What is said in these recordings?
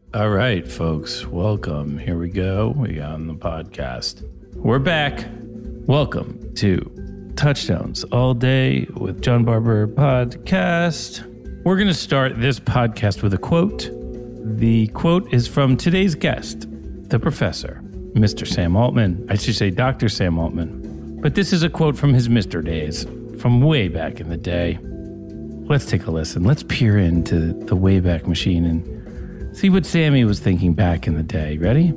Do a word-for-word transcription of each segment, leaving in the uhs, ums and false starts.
All right, folks, welcome. Here we go. We got on the podcast. We're back. Welcome to Touchdowns All Day with John Barber podcast. We're going to start this podcast with a quote. The quote is from today's guest, the professor, Mister Sam Altman. I should say Doctor Sam Altman. But this is a quote from his Mister days, from way back in the day. Let's take a listen. Let's peer into the Wayback Machine and see what Sammy was thinking back in the day. Ready?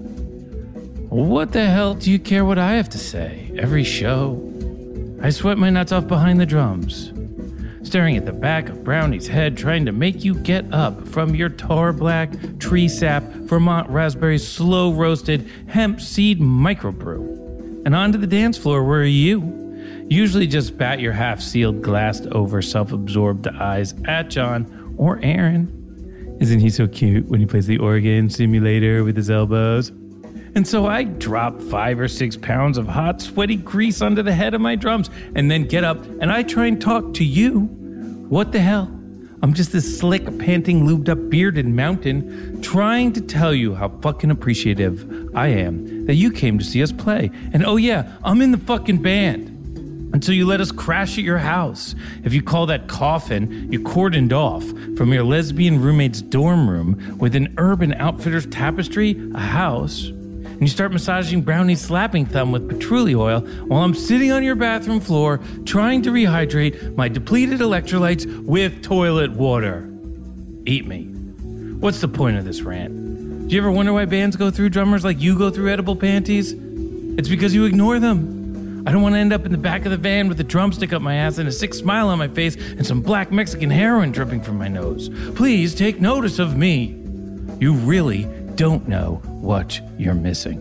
What the hell do you care what I have to say? Every show, I sweat my nuts off behind the drums, staring at the back of Brownie's head, trying to make you get up from your tar black, tree sap, Vermont raspberry, slow roasted hemp seed microbrew, and onto the dance floor where you usually just bat your half-sealed, glassed-over, self-absorbed eyes at John or Aaron. Isn't he so cute when he plays the organ simulator with his elbows? And so I drop five or six pounds of hot, sweaty grease onto the head of my drums and then get up and I try and talk to you. What the hell? I'm just this slick, panting, lubed-up, bearded mountain trying to tell you how fucking appreciative I am that you came to see us play. And oh yeah, I'm in the fucking band. Until you let us crash at your house. If you call that coffin you cordoned off from your lesbian roommate's dorm room with an Urban Outfitters tapestry a house, and you start massaging Brownie's slapping thumb with patchouli oil while I'm sitting on your bathroom floor trying to rehydrate my depleted electrolytes with toilet water. Eat me. What's the point of this rant? Do you ever wonder why bands go through drummers like you go through edible panties? It's because you ignore them. I don't want to end up in the back of the van with a drumstick up my ass and a sick smile on my face and some black Mexican heroin dripping from my nose. Please take notice of me. You really don't know what you're missing.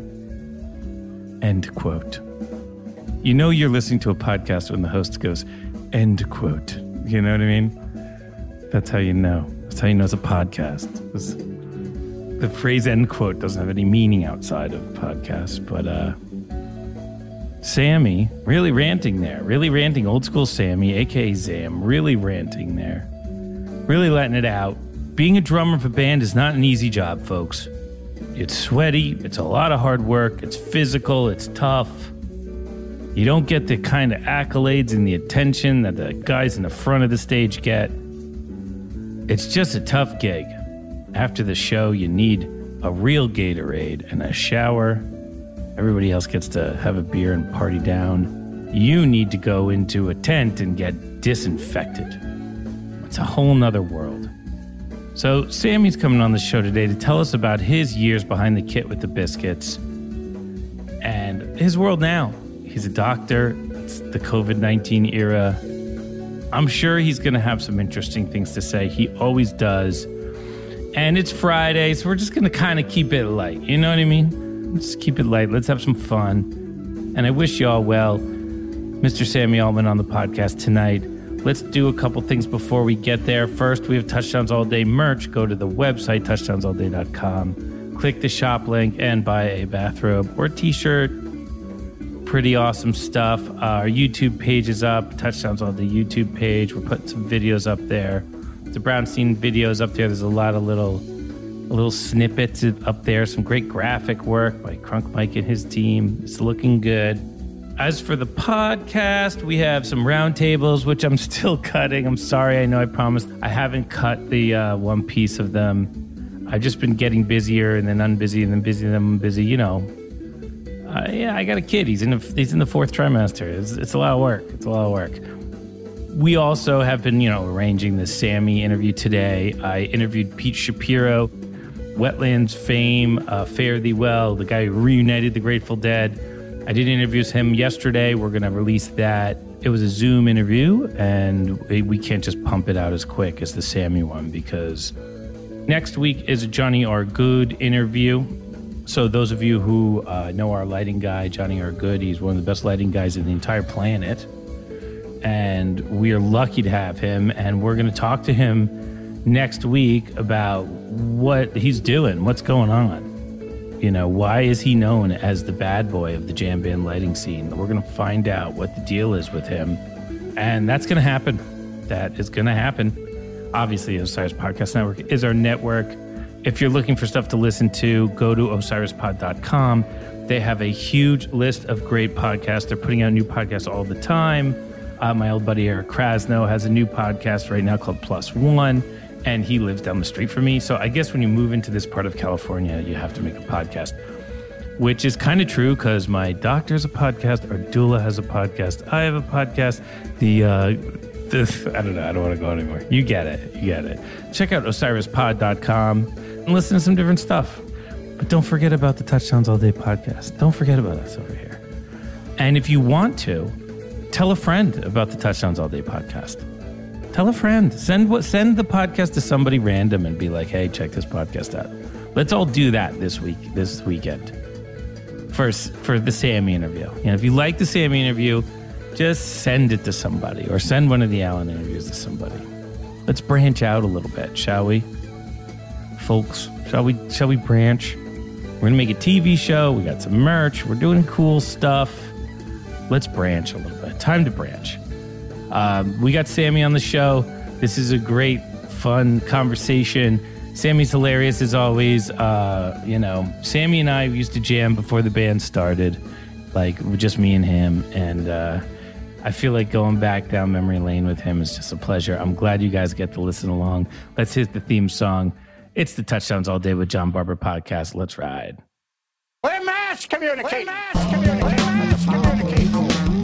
End quote. You know you're listening to a podcast when the host goes, end quote. You know what I mean? That's how you know. That's how you know it's a podcast. It's, the phrase end quote doesn't have any meaning outside of podcasts, but uh Sammy, really ranting there. Really ranting, old school Sammy, a k a. Zam, really ranting there. Really letting it out. Being a drummer for a band is not an easy job, folks. It's sweaty, it's a lot of hard work, it's physical, it's tough. You don't get the kind of accolades and the attention that the guys in the front of the stage get. It's just a tough gig. After the show, you need a real Gatorade and a shower. Everybody else gets to have a beer and party down. You need to go into a tent and get disinfected. It's a whole nother world. So Sammy's coming on the show today to tell us about his years behind the kit with the Biscuits and his world now. He's a doctor. It's the covid nineteen era. I'm sure he's going to have some interesting things to say. He always does. And it's Friday, so we're just going to kind of keep it light. You know what I mean? Let's keep it light. Let's have some fun. And I wish you all well. Mister Sammy Altman on the podcast tonight. Let's do a couple things before we get there. First, we have Touchdowns All Day merch. Go to the website, touchdowns all day dot com. Click the shop link and buy a bathrobe or a t-shirt. Pretty awesome stuff. Uh, our YouTube page is up. Touchdowns All Day YouTube page. We're putting some videos up there. The Brownstein videos up there. There's a lot of little... little snippets up there, some great graphic work by Crunk Mike and his team. It's looking good. As for the podcast, we have some roundtables, which I'm still cutting. I'm sorry, I know I promised. I haven't cut the uh, one piece of them. I've just been getting busier and then unbusy and then busy and then busy, you know. Uh, yeah, I got a kid. He's in, a, he's in the fourth trimester. It's, it's a lot of work. It's a lot of work. We also have been, you know, arranging the Sammy interview today. I interviewed Pete Shapiro, Wetlands fame, uh, Fare Thee Well, the guy who reunited the Grateful Dead. I did interview him yesterday. We're going to release that. It was a Zoom interview, and we can't just pump it out as quick as the Sammy one because next week is a Johnny R. Good interview. So those of you who uh, know our lighting guy, Johnny R. Good, he's one of the best lighting guys in the entire planet. And we are lucky to have him, and we're going to talk to him next week about what he's doing, what's going on. You know, why is he known as the bad boy of the jam band lighting scene? We're going to find out what the deal is with him. And that's going to happen. That is going to happen. Obviously, Osiris Podcast Network is our network. If you're looking for stuff to listen to, go to osiris pod dot com. They have a huge list of great podcasts. They're putting out new podcasts all the time. Uh, my old buddy Eric Krasno has a new podcast right now called Plus One, and he lives down the street from me. So I guess when you move into this part of California, you have to make a podcast, which is kind of true because my doctor has a podcast, our doula has a podcast, I have a podcast. The, uh, the I don't know, I don't want to go anymore. You get it, you get it. Check out osiris pod dot com and listen to some different stuff. But don't forget about the Touchdowns All Day podcast. Don't forget about us over here. And if you want to, tell a friend about the Touchdowns All Day podcast. Tell a friend. Send what send the podcast to somebody random and be like, hey, check this podcast out. Let's all do that this week, this weekend. First, for the Sammy interview. You know, if you like the Sammy interview, just send it to somebody or send one of the Allen interviews to somebody. Let's branch out a little bit, shall we? Folks, shall we shall we branch? We're going to make a T V show. We got some merch. We're doing cool stuff. Let's branch a little bit. Time to branch. Um, we got Sammy on the show. This is a great, fun conversation. Sammy's hilarious as always. Uh, you know, Sammy and I used to jam before the band started, like just me and him. And uh, I feel like going back down memory lane with him is just a pleasure. I'm glad you guys get to listen along. Let's hit the theme song. It's the Touchdowns All Day with John Barber podcast. Let's ride. We're mass communicating. We're mass communicating. We're mass communicating.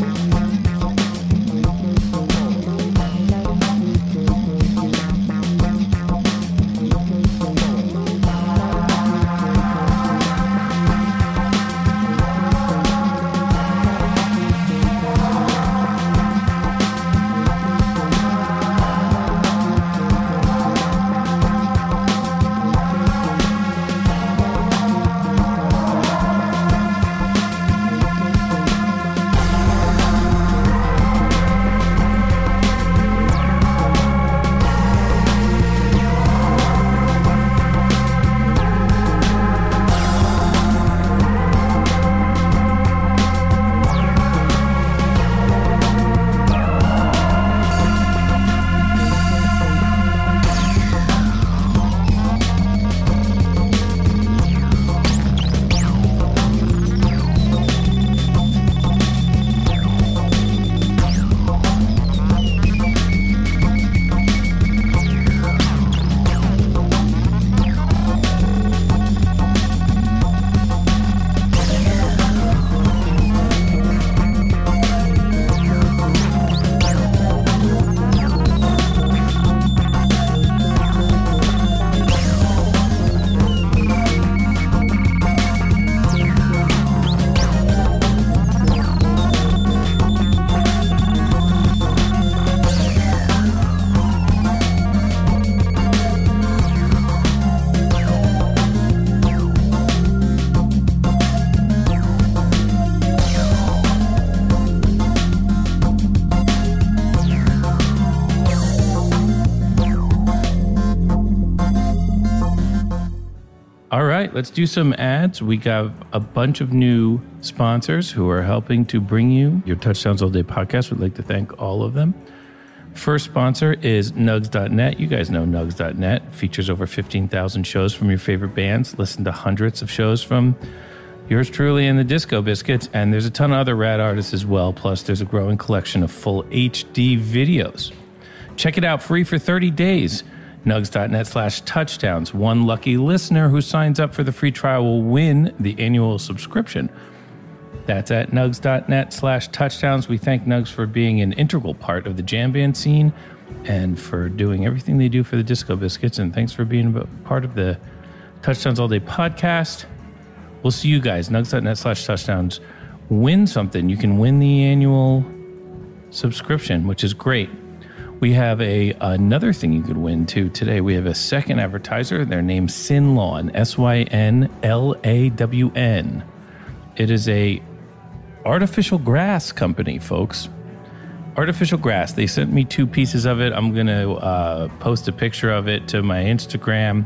All right, let's do some ads. We got a bunch of new sponsors who are helping to bring you your Touchdowns All Day podcast. We'd like to thank all of them. First sponsor is Nugs dot net. You guys know Nugs dot net. Features over fifteen thousand shows from your favorite bands. Listen to hundreds of shows from yours truly and the Disco Biscuits. And there's a ton of other rad artists as well. Plus, there's a growing collection of full H D videos. Check it out free for thirty days. Nugs dot net slash touchdowns. One lucky listener who signs up for the free trial will win the annual subscription. That's at Nugs dot net slash touchdowns. We thank Nugs for being an integral part of the jam band scene and for doing everything they do for the Disco Biscuits. And thanks for being a part of the Touchdowns All Day podcast. We'll see you guys. Nugs dot net slash touchdowns. Win something. You can win the annual subscription, which is great. We have a another thing you could win too today. We have a second advertiser. Their name's Synlawn, S Y N L A W N. It is a artificial grass company, folks. Artificial grass. They sent me two pieces of it. I'm going to uh, post a picture of it to my Instagram.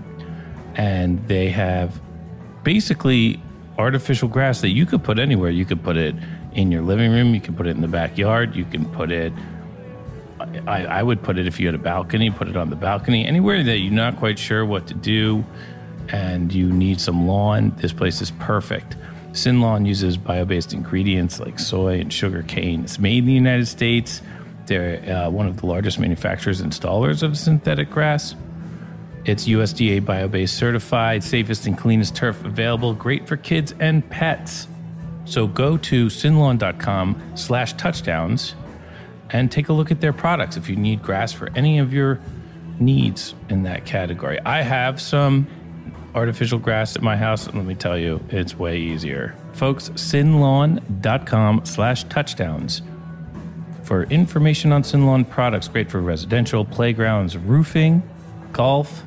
And they have basically artificial grass that you could put anywhere. You could put it in your living room. You can put it in the backyard. You can put it... I, I would put it if you had a balcony, put it on the balcony. Anywhere that you're not quite sure what to do, and you need some lawn, this place is perfect. Sin Lawn uses bio-based ingredients like soy and sugar cane. It's made in the United States. They're uh, one of the largest manufacturers and installers of synthetic grass. It's U S D A bio-based certified, safest and cleanest turf available, great for kids and pets. So go to sinlawn.com slash touchdowns and take a look at their products if you need grass for any of your needs in that category. I have some artificial grass at my house, and let me tell you, it's way easier. Folks, sinlawn.com slash touchdowns for information on Sinlawn products. Great for residential, playgrounds, roofing, golf.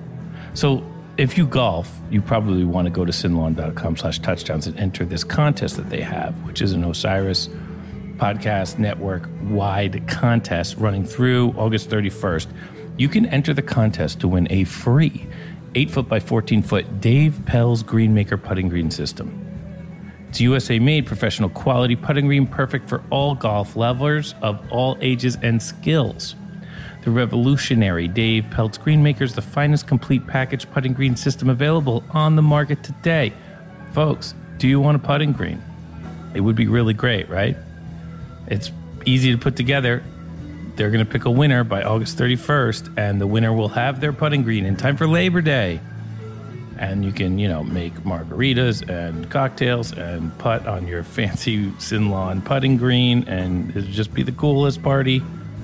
So if you golf, you probably want to go to sinlawn.com slash touchdowns and enter this contest that they have, which is an Osiris Podcast Network wide contest running through August thirty-first. You can enter the contest to win a free eight foot by fourteen foot Dave Pell's Greenmaker putting green system. It's U S A-made, professional quality putting green, perfect for all golf lovers of all ages and skills. The revolutionary Dave Peltz Greenmaker is the finest complete package putting green system available on the market today. Folks, do you want a putting green? It would be really great, right? It's easy to put together. They're going to pick a winner by August thirty-first, and the winner will have their putting green in time for Labor Day. And you can, you know, make margaritas and cocktails and putt on your fancy Sinlawn putting green, and it'll just be the coolest party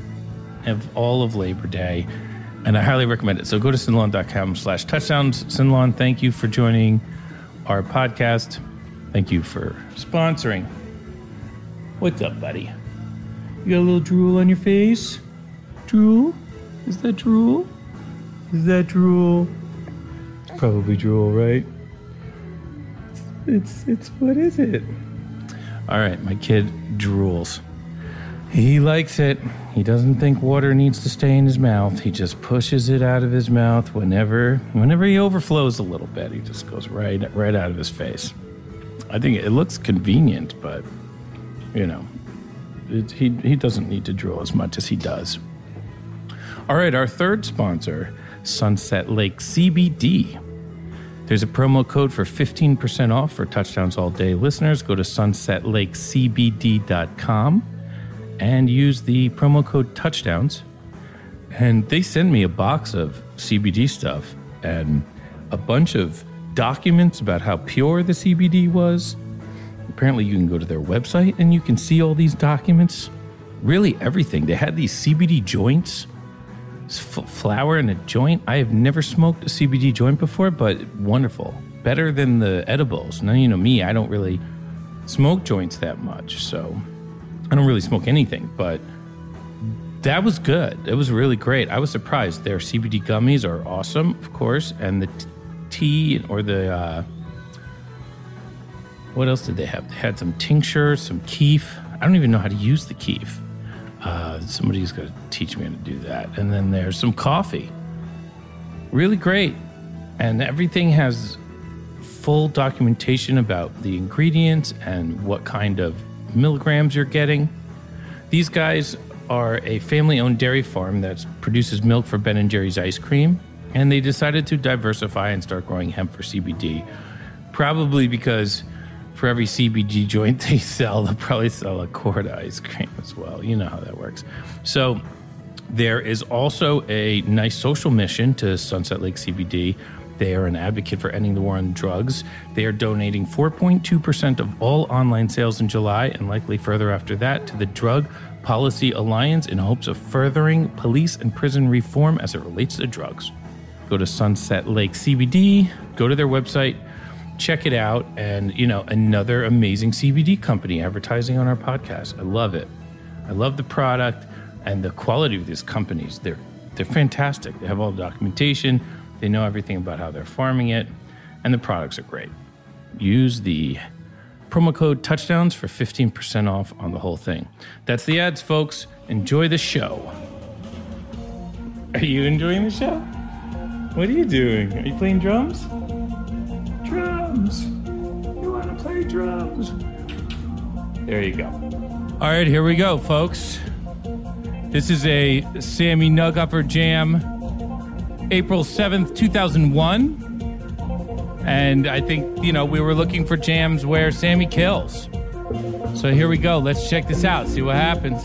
of all of Labor Day. And I highly recommend it. So go to sinlawn.com slash touchdowns. Sinlawn, thank you for joining our podcast. Thank you for sponsoring. What's up, buddy? You got a little drool on your face? Drool? Is that drool? Is that drool? It's probably drool, right? It's, it's, what is it? All right, my kid drools. He likes it. He doesn't think water needs to stay in his mouth. He just pushes it out of his mouth whenever, whenever he overflows a little bit. He just goes right, right out of his face. I think it looks convenient, but, you know, it, he, he doesn't need to drool as much as he does. All right, our third sponsor, Sunset Lake C B D. There's a promo code for fifteen percent off for Touchdowns All Day listeners. Go to sunset lake c b d dot com and use the promo code Touchdowns. And they send me a box of C B D stuff and a bunch of documents about how pure the C B D was. Apparently you can go to their website and you can see all these documents. Really everything. They had these C B D joints. F- flower in a joint. I have never smoked a C B D joint before, but wonderful. Better than the edibles. Now, you know me, I don't really smoke joints that much, so I don't really smoke anything, but that was good. It was really great. I was surprised. Their C B D gummies are awesome, of course, and the t- tea or the, uh, what else did they have? They had some tincture, some keef. I don't even know how to use the keef. Uh, somebody's got to teach me how to do that. And then there's some coffee. Really great. And everything has full documentation about the ingredients and what kind of milligrams you're getting. These guys are a family-owned dairy farm that produces milk for Ben and Jerry's ice cream. And they decided to diversify and start growing hemp for C B D. Probably because for every C B D joint they sell, they'll probably sell a quart of ice cream as well. You know how that works. So there is also a nice social mission to Sunset Lake C B D. They are an advocate for ending the war on drugs. They are donating four point two percent of all online sales in July and likely further after that to the Drug Policy Alliance in hopes of furthering police and prison reform as it relates to drugs. Go to Sunset Lake C B D, go to their website, check it out, and, you know, another amazing C B D company advertising on our podcast. I love it. I love the product and the quality of these companies. They're they're fantastic. They have all the documentation. They know everything about how they're farming it, and the products are great. Use the promo code Touchdowns for fifteen percent off on the whole thing. That's the ads, folks. Enjoy the show. Are you enjoying the show? What are you doing? Are you playing drums? Drums. You want to play drums? There you go. All right, here we go, folks. This is a Sammy Nugupper Jam, April seventh, two thousand one. And I think, you know, we were looking for jams where Sammy kills. So here we go. Let's check this out. See what happens.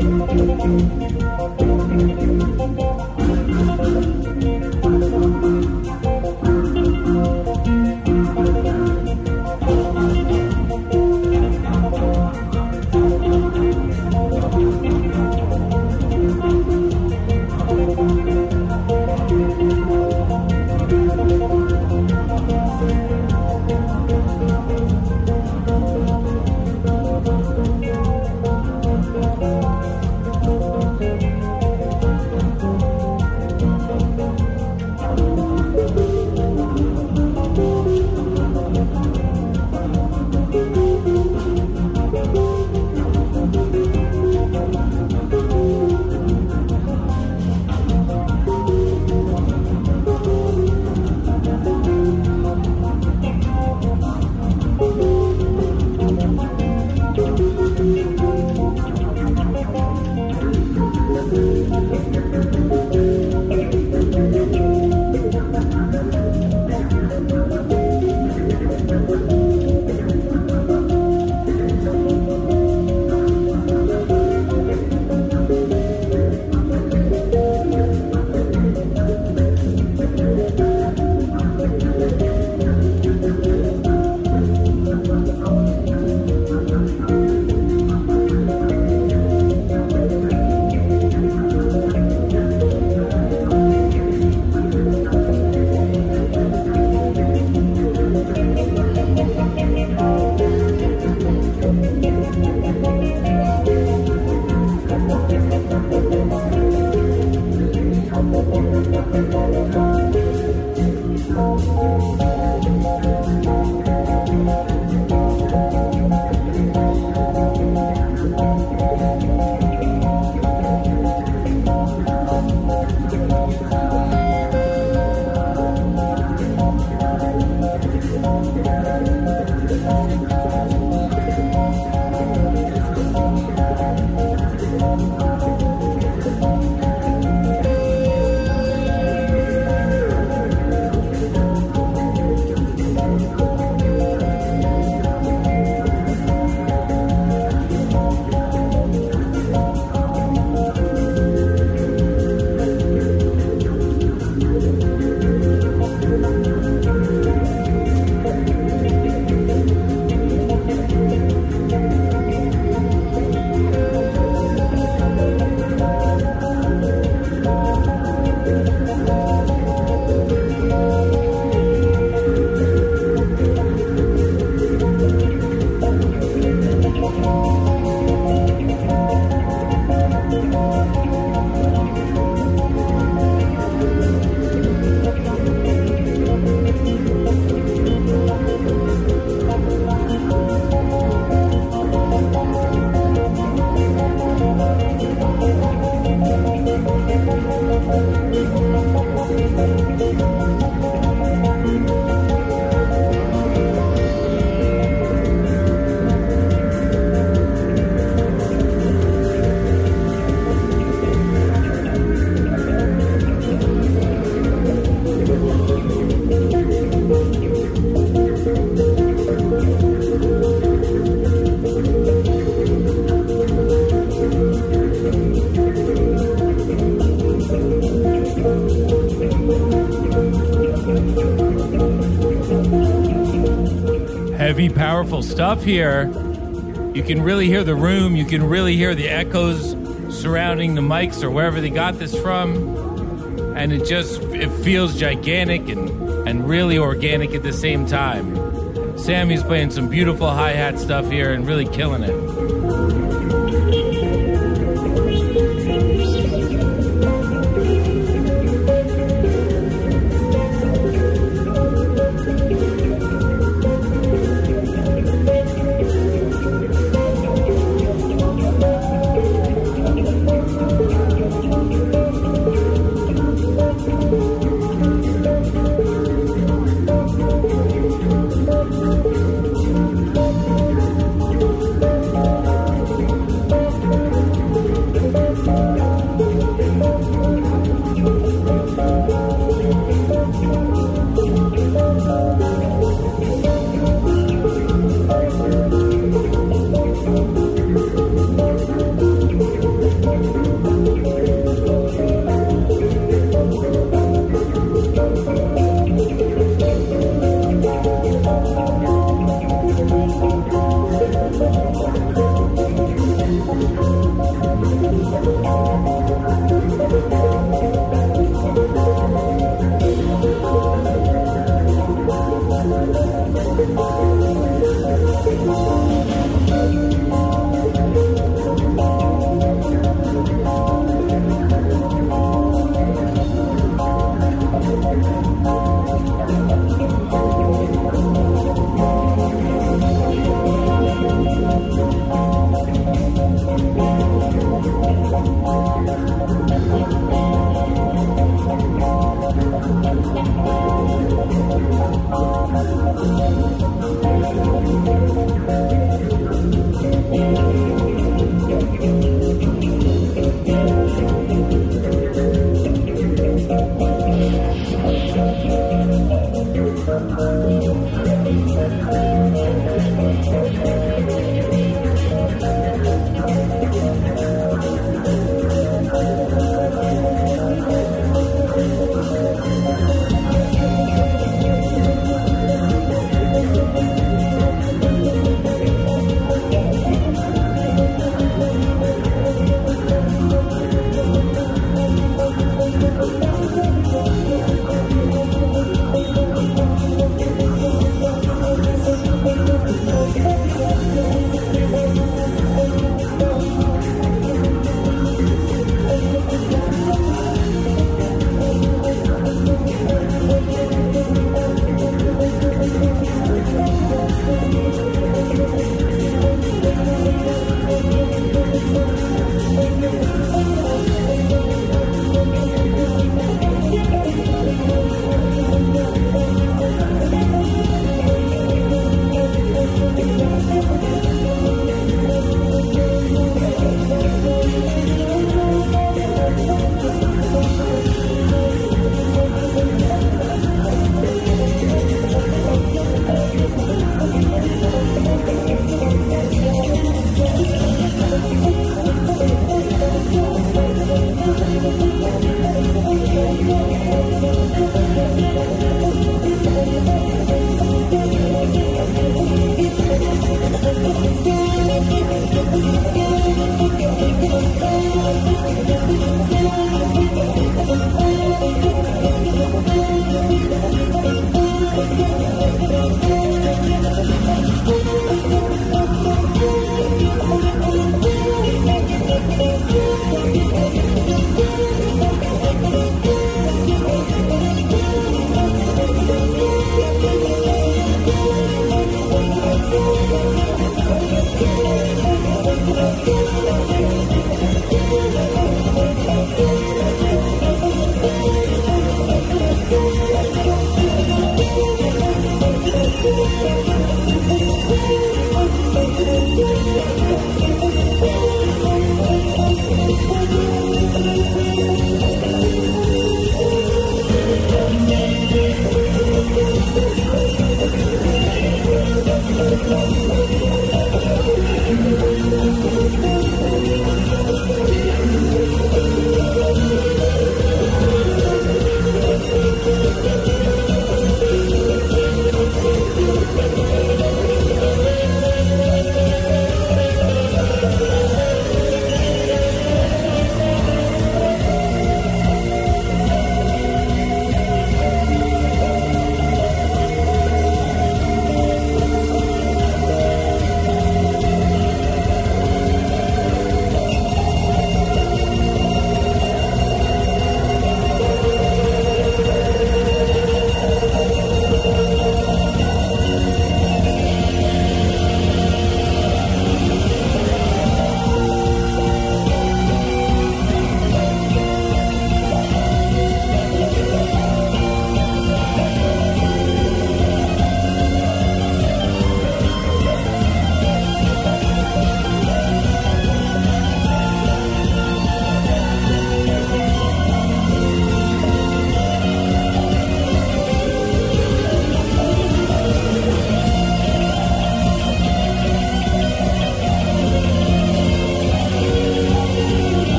Heavy, powerful stuff here. You can really hear the room. You can really hear the echoes surrounding the mics or wherever they got this from. And it just, it feels gigantic and, and really organic at the same time. Sammy's playing some beautiful hi-hat stuff here and really killing it.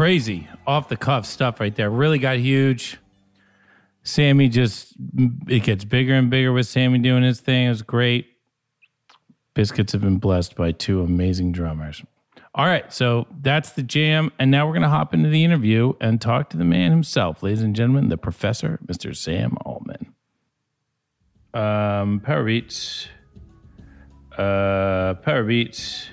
crazy off the cuff stuff right there. Really got huge. Sammy just, it gets bigger and bigger with Sammy doing his thing. It was great. Biscuits have been blessed by two amazing drummers. All right, so that's the jam. And now we're going to hop into the interview and talk to the man himself. Ladies and gentlemen, the professor, Mister Sam Allman. Um, Power Beats. Uh, Power Beats.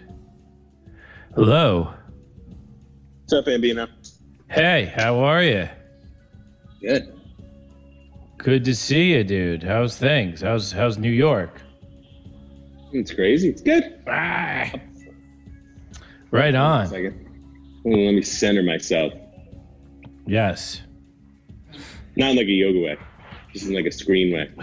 Hello. What's up, Ambino? Hey, how are you? Good. Good to see you, dude. How's things? How's how's New York? It's crazy. It's good. Ah. Right on. Second. Let me center myself. Yes. Not in like a yoga way. Just in like a screen way.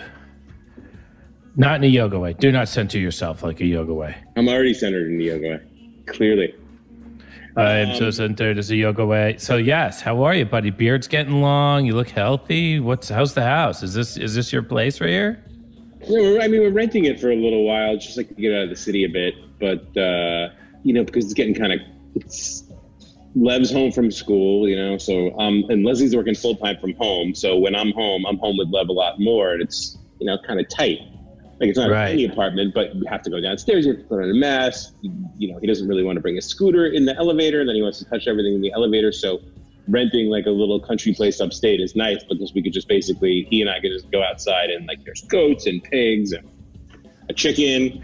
Not in a yoga way. Do not center yourself like a yoga way. I'm already centered in the yoga way. Clearly. I'm Um, so centered as a yoga way. So yes, how are you, buddy? Beard's getting long. You look healthy. What's how's the house? Is this is this your place right here? Yeah, we're, I mean, we're renting it for a little while, just like to get out of the city a bit. But, uh, you know, because it's getting kind of, it's Lev's home from school, you know, so, um, and Leslie's working full time from home. So when I'm home, I'm home with Lev a lot more, and it's, you know, kind of tight. Like, it's not Right. a tiny apartment, but you have to go downstairs, you have to put on a mask. You, you know, he doesn't really want to bring a scooter in the elevator, and then he wants to touch everything in the elevator. So renting like a little country place upstate is nice because we could just basically, he and I could just go outside and like there's goats and pigs and a chicken.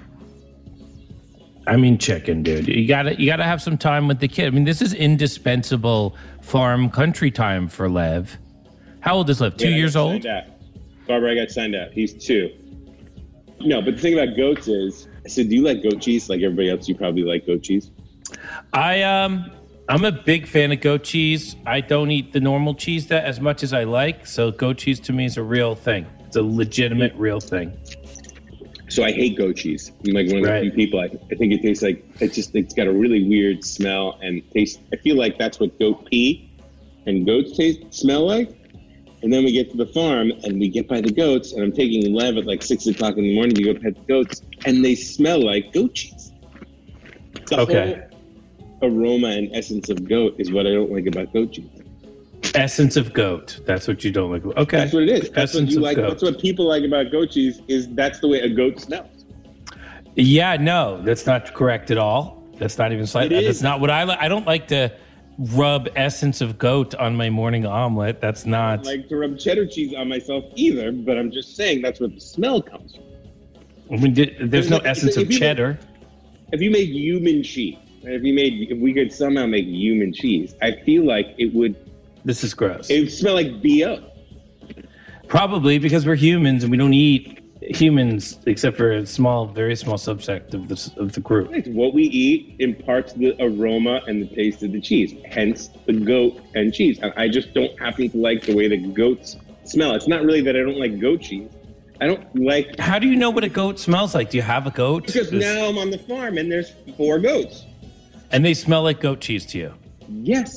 I mean, chicken, dude. You gotta you gotta have some time with the kid. I mean, this is indispensable farm country time for Lev. How old is Lev? Two Yeah, I years got old? signed out. Barbara, I got signed out. He's two. No, but the thing about goats is, I said, do you like goat cheese? Like everybody else, you probably like goat cheese. I um I'm a big fan of goat cheese. I don't eat the normal cheese that as much as I like, so goat cheese to me is a real thing. It's a legitimate real thing. So I hate goat cheese. I'm like one of the Right. few people. I, I think it tastes like it just it's got a really weird smell and taste. I feel like that's what goat pee and goats taste smell like. And then we get to the farm and we get by the goats, and I'm taking Lev at like six o'clock in the morning to go pet the goats, and they smell like goat cheese. The Okay. whole aroma and essence of goat is what I don't like about goat cheese. Essence of goat. That's what you don't like. Okay. That's what it is. That's Essence what you of like. goat. That's what people like about goat cheese. Is that's the way a goat smells. Yeah, no, that's not correct at all. That's not even slightly. It is. That's not what I like. I don't like to rub essence of goat on my morning omelet. That's I not. don't like to rub cheddar cheese on myself either, but I'm just saying that's where the smell comes from. I mean, di- there's no If- essence if of you- cheddar. If you made human cheese, if you made, if we could somehow make human cheese, I feel like it would, This is gross. it would smell like B O. Probably because we're humans and we don't eat humans except for a small, very small subsect of the of the group. It's what we eat imparts the aroma and the taste of the cheese, hence the goat and cheese. And I just don't happen to like the way the goats smell. It's not really that I don't like goat cheese. I don't like, How do you know what a goat smells like? Do you have a goat? because Is- now I'm on the farm and there's four goats. and they smell like goat cheese to you. Yes.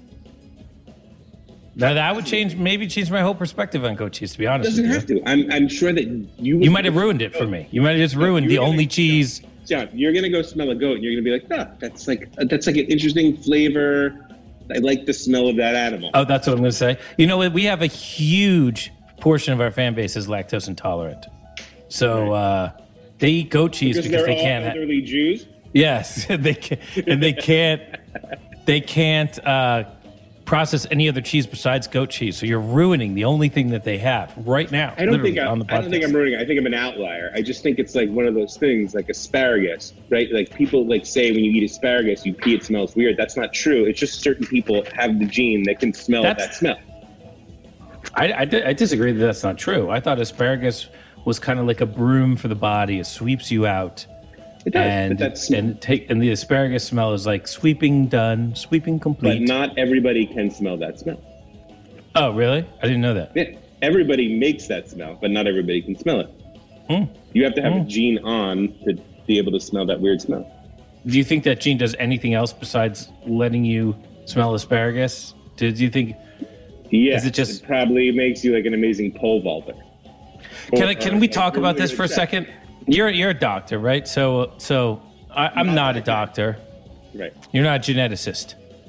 Now that would change, maybe change my whole perspective on goat cheese. To be honest, Doesn't with you. have to. I'm, I'm sure that you. You might have ruined it for me. You might have just ruined the you're gonna- only cheese. John, you're gonna go smell a goat, and you're gonna be like, "Ah, that's like that's like an interesting flavor. I like the smell of that animal." Oh, that's what I'm going to say. You know what? We have a huge portion of our fan base is lactose intolerant. So uh, they eat goat cheese because because, they're they all can't. ha- elderly Jews. yes, they can, and they can't. They can't uh, process any other cheese besides goat cheese. So you're ruining the only thing that they have right now. I don't literally, think I, on the I don't think podcast. I'm ruining it. I think I'm an outlier. I just think it's like one of those things, like asparagus, right? Like people like say when you eat asparagus, you pee, it smells weird. That's not true. It's just certain people have the gene that can smell That's- that smell. I, I, di- I disagree that that's not true. I thought asparagus was kind of like a broom for the body. It sweeps you out. It does, and but that's and take and the asparagus smell is like sweeping done, sweeping but complete. not everybody can smell that smell. Oh, really? I didn't know that. Yeah, everybody makes that smell, but not everybody can smell it. Hmm. You have to have Hmm. a gene on to be able to smell that weird smell. Do you think that gene does anything else besides letting you smell asparagus? Did you think? Yeah, Is it just- probably makes you like an amazing pole vaulter. Can Or- I, can or- we or talk really about this good for a chef. second? You're you're a doctor, right? So so I, I'm not a doctor. Right. You're not a geneticist.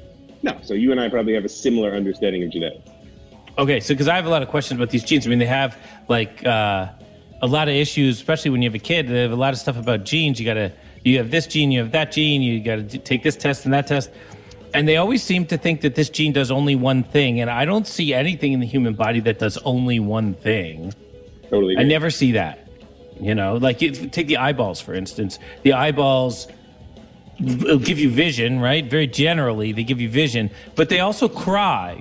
No, so you and I probably have a similar understanding of genetics. Okay, so because I have a lot of questions about these genes. I mean, they have like uh, a lot of issues, especially when you have a kid. They have a lot of stuff about genes. You gotta, you have this gene, you have that gene. You got to take this test and that test, and they always seem to think that this gene does only one thing. And I don't see anything in the human body that does only one thing. Totally. I never see that. You know, like you, take the eyeballs for instance. The eyeballs will give you vision, right? Very generally, they give you vision, but they also cry.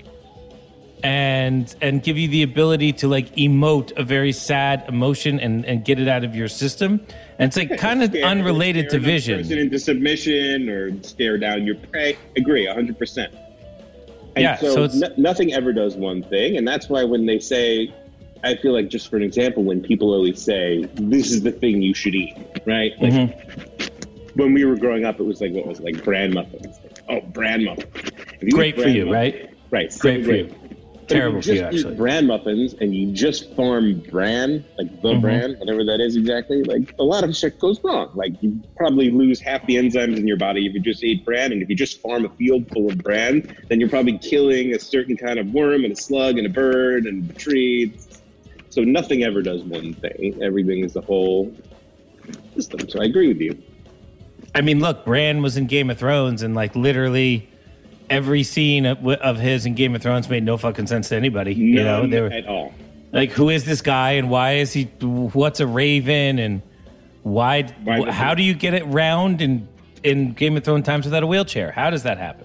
And and give you the ability to like emote a very sad emotion and, and get it out of your system. And it's like yeah, kind of scare, unrelated to vision. Person into submission or stare down your prey. Agree, one hundred percent. And yeah, so, so it's, n- nothing ever does one thing. And that's why when they say, I feel like just for an example, when people always say, this is the thing you should eat, right? Like mm-hmm. when we were growing up, it was like, what was it? Like bran muffins. Oh, bran muffins. Great for you, muffins, right? Right. So great, great for you. Terrible if you for you, just actually. Eat bran muffins and you just farm bran, like the mm-hmm. bran, whatever that is exactly, like a lot of shit goes wrong. Like you probably lose half the enzymes in your body if you just eat bran. And if you just farm a field full of bran, then you're probably killing a certain kind of worm and a slug and a bird and a tree. So nothing ever does one thing. Everything is the whole system. So I agree with you. I mean, look, Bran was in Game of Thrones and like literally every scene of, of his in Game of Thrones made no fucking sense to anybody. None you know, they were at all. Like, who is this guy and why is he? What's a raven and why? why how do you get it round in in Game of Thrones times without a wheelchair? How does that happen?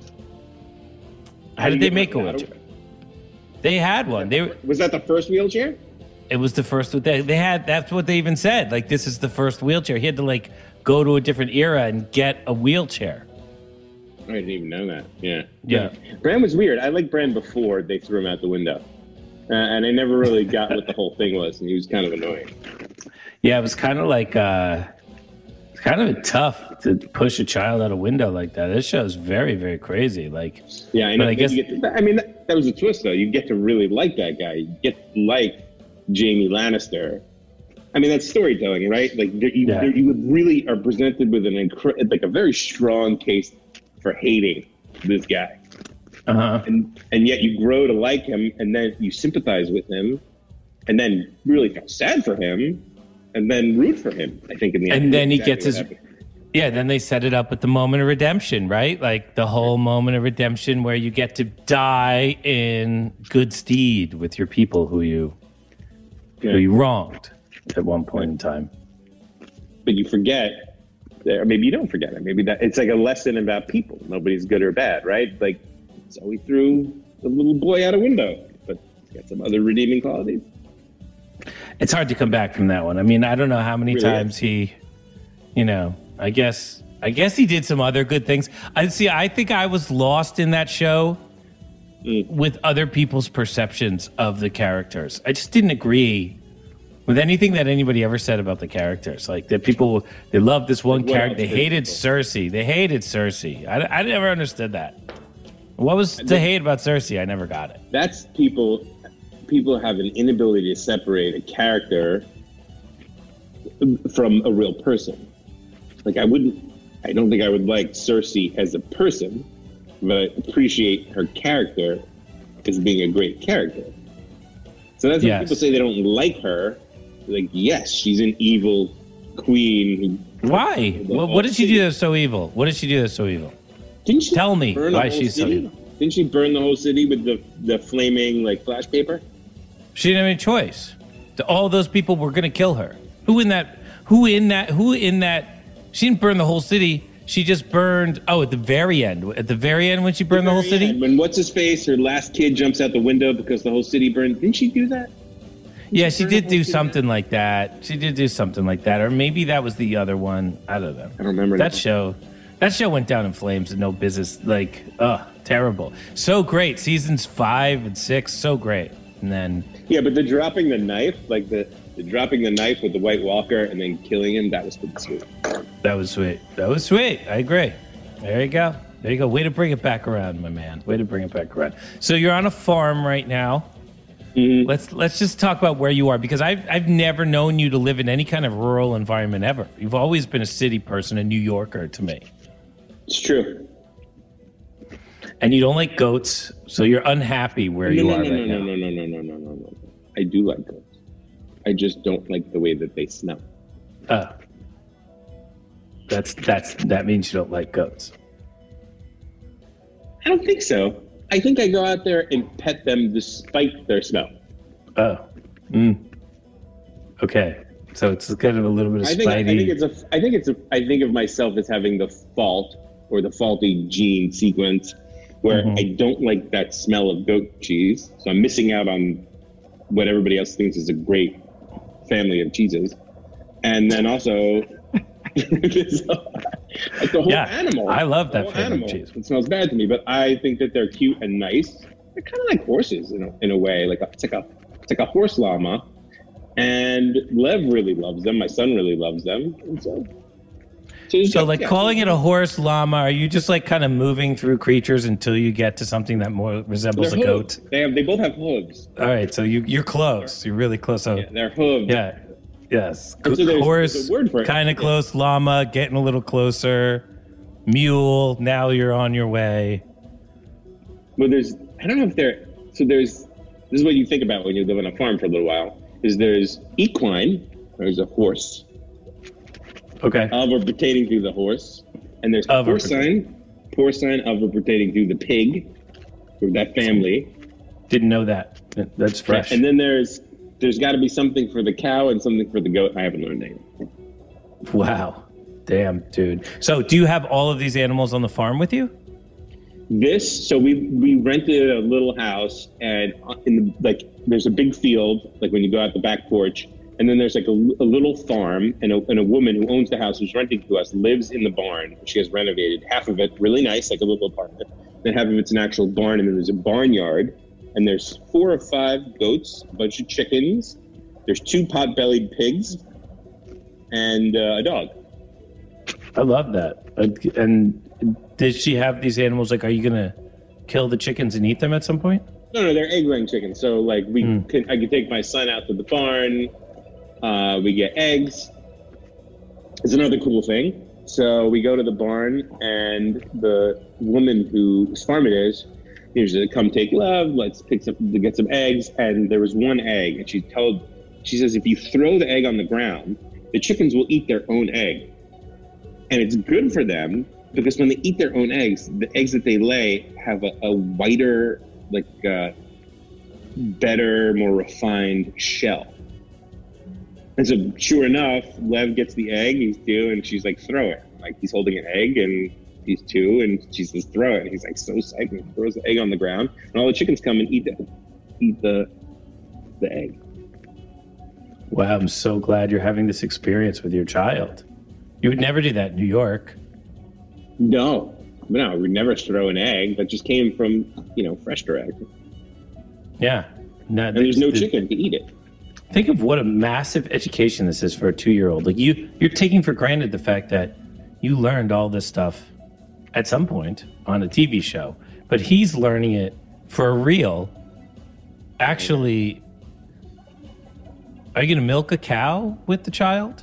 How, how did they make a wheelchair? A, they had one. They was that the first wheelchair? It was the first. They they had. That's what they even said. Like, this is the first wheelchair. He had to like go to a different era and get a wheelchair. I didn't even know that. Yeah. Yeah. Bran was weird. I liked Bran before they threw him out the window. Uh, and I never really got what the whole thing was. And he was kind of annoying. Yeah, it was kind of like, uh, kind of tough to push a child out a window like that. This show is very, very crazy. Like, yeah, I know. I guess, to, I mean, that, that was a twist, though. You get to really like that guy. You get to like Jaime Lannister. I mean, that's storytelling, right? Like, you, yeah. you really are presented with an incre- like a very strong case for hating this guy. Uh-huh. And and yet you grow to like him, and then you sympathize with him, and then really feel sad for him, and then root for him, I think, in the and end. And then he exactly gets his... Happened. Yeah, then they set it up at the moment of redemption, right? Like the whole moment of redemption where you get to die in good stead with your people who you, yeah. who you wronged at one point in time. But you forget... Or maybe you don't forget it. Maybe that it's like a lesson about people. Nobody's good or bad, right? Like, so we threw the little boy out a window, but it's got some other redeeming qualities. It's hard to come back from that one. I mean, I don't know how many really times is. he, you know, I guess, I guess he did some other good things. I see. I think I was lost in that show mm. with other people's perceptions of the characters. I just didn't agree with anything that anybody ever said about the characters. Like that people, they loved this one character. They hated people? Cersei. They hated Cersei. I, I never understood that. What was to hate about Cersei? I never got it. That's people, people have an inability to separate a character from a real person. Like I wouldn't, I don't think I would like Cersei as a person, but I appreciate her character as being a great character. So that's yes. when people say they don't like her. Like, yes, she's an evil queen. Why? What, what did she do that's so evil? What did she do that's so evil? Didn't she Tell me why she's city? so evil. Didn't she burn the whole city with the, the flaming, like, flash paper? She didn't have any choice. All those people were going to kill her. Who in that, who in that, who in that, she didn't burn the whole city. She just burned, oh, at the very end. At the very end when she burned the, the whole city? End, when what's-his-face, her last kid jumps out the window because the whole city burned. Didn't she do that? Yeah, she did do something like that. She did do something like that. Or maybe that was the other one. I don't know. I don't remember. That show, that show went down in flames and no business. Like, ugh, terrible. So great. Seasons five and six, so great. And then... Yeah, but the dropping the knife, like the, the dropping the knife with the White Walker and then killing him, that was pretty sweet. That was sweet. That was sweet. I agree. There you go. There you go. Way to bring it back around, my man. Way to bring it back around. So you're on a farm right now. Mm-hmm. Let's let's just talk about where you are, because I've I've never known you to live in any kind of rural environment ever. You've always been a city person, a New Yorker to me. It's true. And you don't like goats, so you're unhappy where no, you no, are no, right no, now. no, no, no, no, no, no, no. I do like goats. I just don't like the way that they smell. Oh. That's that's that means you don't like goats. I don't think so. I think I go out there and pet them despite their smell. Oh. Mm. Okay. So it's kind of a little bit of I think, I spidey. think it's a. I think it's a. I think of myself as having the fault or the faulty gene sequence, where Mhm. I don't like that smell of goat cheese, so I'm missing out on what everybody else thinks is a great family of cheeses, and then also like the whole Yeah, animal. I love the that whole family of animal. cheese. It smells bad to me, but I think that they're cute and nice. They're kind of like horses in a, in a way. Like a, it's like a it's like a horse llama. And Lev really loves them. My son really loves them. And so, so, So, like, yeah. calling it a horse llama, are you just, like, kind of moving through creatures until you get to something that more resembles They're a hooves. goat? They have. They both have hooves. All right, so you, you're close. You're really close. So, Yeah, they're hooves. yeah. Yes. And so there's- Horse, there's a word for it. kind of close. Llama, getting a little closer. Mule, now you're on your way. But there's. I don't know if they're. So there's. This is what you think about when you live on a farm for a little while. Is there's equine. There's a horse. Okay. Of or pertaining to the horse, and there's Of or porcine. Porcine of or pertaining to the pig. Or that family. Didn't know that. That's fresh. And then there's. There's got to be something for the cow and something for the goat. I haven't learned any. Wow. Damn, dude. So, do you have all of these animals on the farm with you? This, so we we rented a little house, and in the, like there's a big field, like when you go out the back porch, and then there's like a, a little farm, and a, and a woman who owns the house who's renting to us lives in the barn. She has renovated half of it, really nice, like a little apartment. Then half of it's an actual barn, and then there's a barnyard, and there's four or five goats, a bunch of chickens. There's two pot-bellied pigs, and uh, a dog. I love that. Uh, And did she have these animals? Like, are you gonna kill the chickens and eat them at some point? No, no, they're egg-laying chickens. So, like, we Mm. can, I can take my son out to the barn. Uh, we get eggs. It's another cool thing. So we go to the barn, and the woman whose farm it is, usually come take love. Let's pick up to get some eggs. And there was one egg, and she told, she says, if you throw the egg on the ground, the chickens will eat their own egg, and it's good for them because when they eat their own eggs, the eggs that they lay have a, a whiter, like, uh, better, more refined shell. And so, sure enough, Lev gets the egg, he's two, and she's like, throw it. Like, he's holding an egg, and he's two, and she says, throw it. And he's like, so psyched, and he throws the egg on the ground, and all the chickens come and eat the, eat the, the egg. Wow, I'm so glad you're having this experience with your child. You would never do that in New York. No, no, we never throw an egg. That just came from, you know, fresh direct. Yeah. No, And there's no the- chicken to eat it. Think of what a massive education this is for a two-year-old. Like you, you're taking for granted the fact that you learned all this stuff at some point on a T V show, but he's learning it for real. Actually, are you going to milk a cow with the child?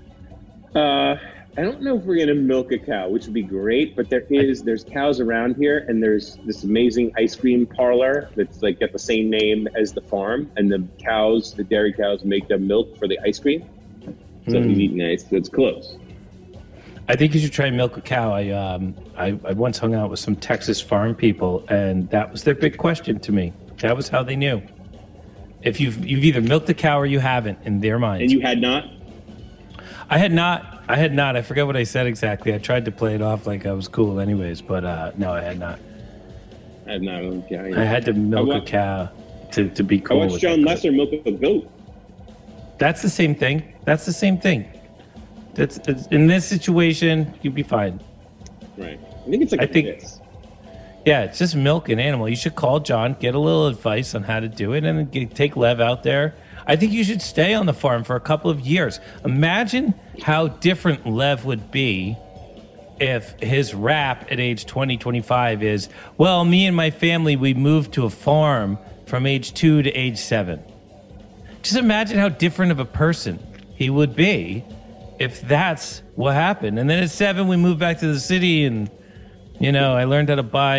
Uh, I don't know if we're gonna milk a cow, which would be great, but there is there's cows around here, and there's this amazing ice cream parlor that's like got the same name as the farm, and the cows, the dairy cows, make the milk for the ice cream. So Hmm. he's eating ice. So it's close. I think you should try and milk a cow. I, um, I I once hung out with some Texas farm people, and that was their big question to me. That was how they knew. If you've you've either milked a cow or you haven't in their minds. And you had not. I had not. I had not. I forget what I said exactly. I tried to play it off like I was cool, anyways. But uh, no, I had not. I had not. Okay. I had to milk wa- a cow to, to be I cool. watched with John it. Lesser milk a goat. That's the same thing. That's the same thing. That's it's, in this situation, you'd be fine. Right. I think it's like I think- this. Yeah, it's just milk an animal. You should call John, get a little advice on how to do it, and then get, take Lev out there. I think you should stay on the farm for a couple of years. Imagine how different Lev would be if his rap at age twenty, twenty-five is, well, me and my family, we moved to a farm from age two to age seven. Just imagine how different of a person he would be if that's what happened. And then at seven, we moved back to the city and, you know, I learned how to buy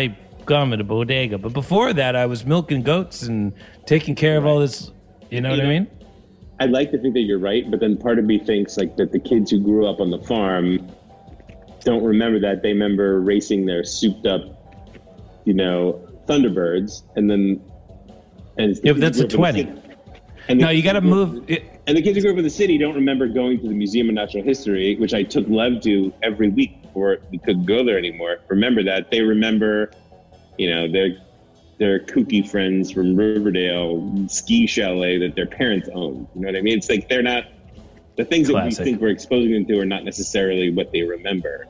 gum at a bodega. But before that, I was milking goats and taking care of all this. You know You what know, I mean? I'd like to think that you're right, but then part of me thinks like that the kids who grew up on the farm don't remember that. They remember racing their souped up, you know, Thunderbirds, and then and Yeah, but that's a twenty. And the No, you kids got to who grew up- move. It, And the kids who grew up in the city don't remember going to the Museum of Natural History, which I took Lev to every week before we couldn't go there anymore. Remember that. They remember, you know, their their kooky friends from Riverdale ski chalet that their parents owned. You know what I mean? It's like they're not, the things Classic. that we think we're exposing them to are not necessarily what they remember.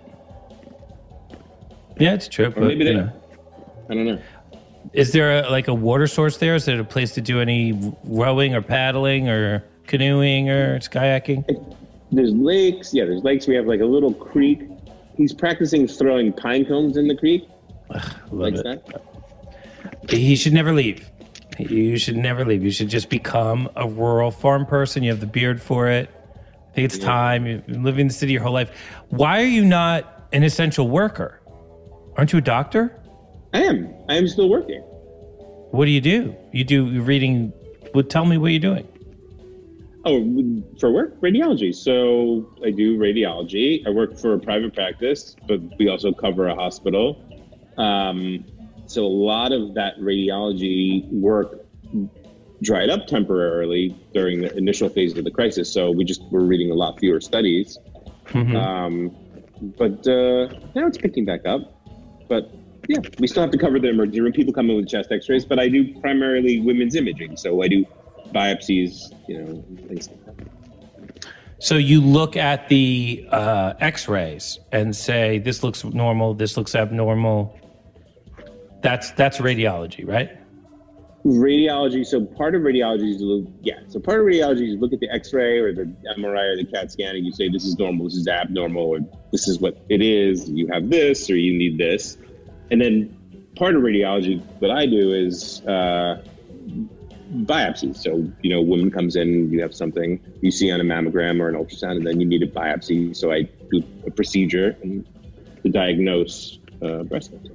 yeah, it's true. Or But, maybe they, you know. I don't know. Is there a, like a water source there? Is there a place to do any rowing or paddling or canoeing or kayaking? There's lakes. Yeah, there's lakes. We have like a little creek. He's practicing throwing pine cones in the creek. Love Likes it. that. He should never leave. You should never leave. You should just become a rural farm person. You have the beard for it. I think it's time. You've been living in the city your whole life. Why are you not an essential worker? Aren't you a doctor? I am. I am still working. What do you do? You do you're reading. Well, tell me what you're doing. Oh, for work, radiology. So I do radiology. I work for a private practice, but we also cover a hospital. Um, so a lot of that radiology work dried up temporarily during the initial phase of the crisis. So we just were reading a lot fewer studies. Mhm. Um, but uh, now it's picking back up. But yeah, we still have to cover the emergency room. People come in with chest x-rays, but I do primarily women's imaging. So I do biopsies, you know, things like that. So you look at the uh, X-rays and say, "This looks normal. This looks abnormal." That's that's radiology, right? Radiology. So part of radiology is, look, yeah. So part of radiology is look at the X-ray or the M R I or the CAT scan, and you say this is normal, this is abnormal, or this is what it is. You have this, or you need this. And then part of radiology that I do is uh, biopsy. So, you know, a woman comes in, you have something you see on a mammogram or an ultrasound, and then you need a biopsy. So I do a procedure and to diagnose uh, breast cancer.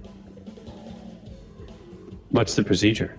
What's the procedure?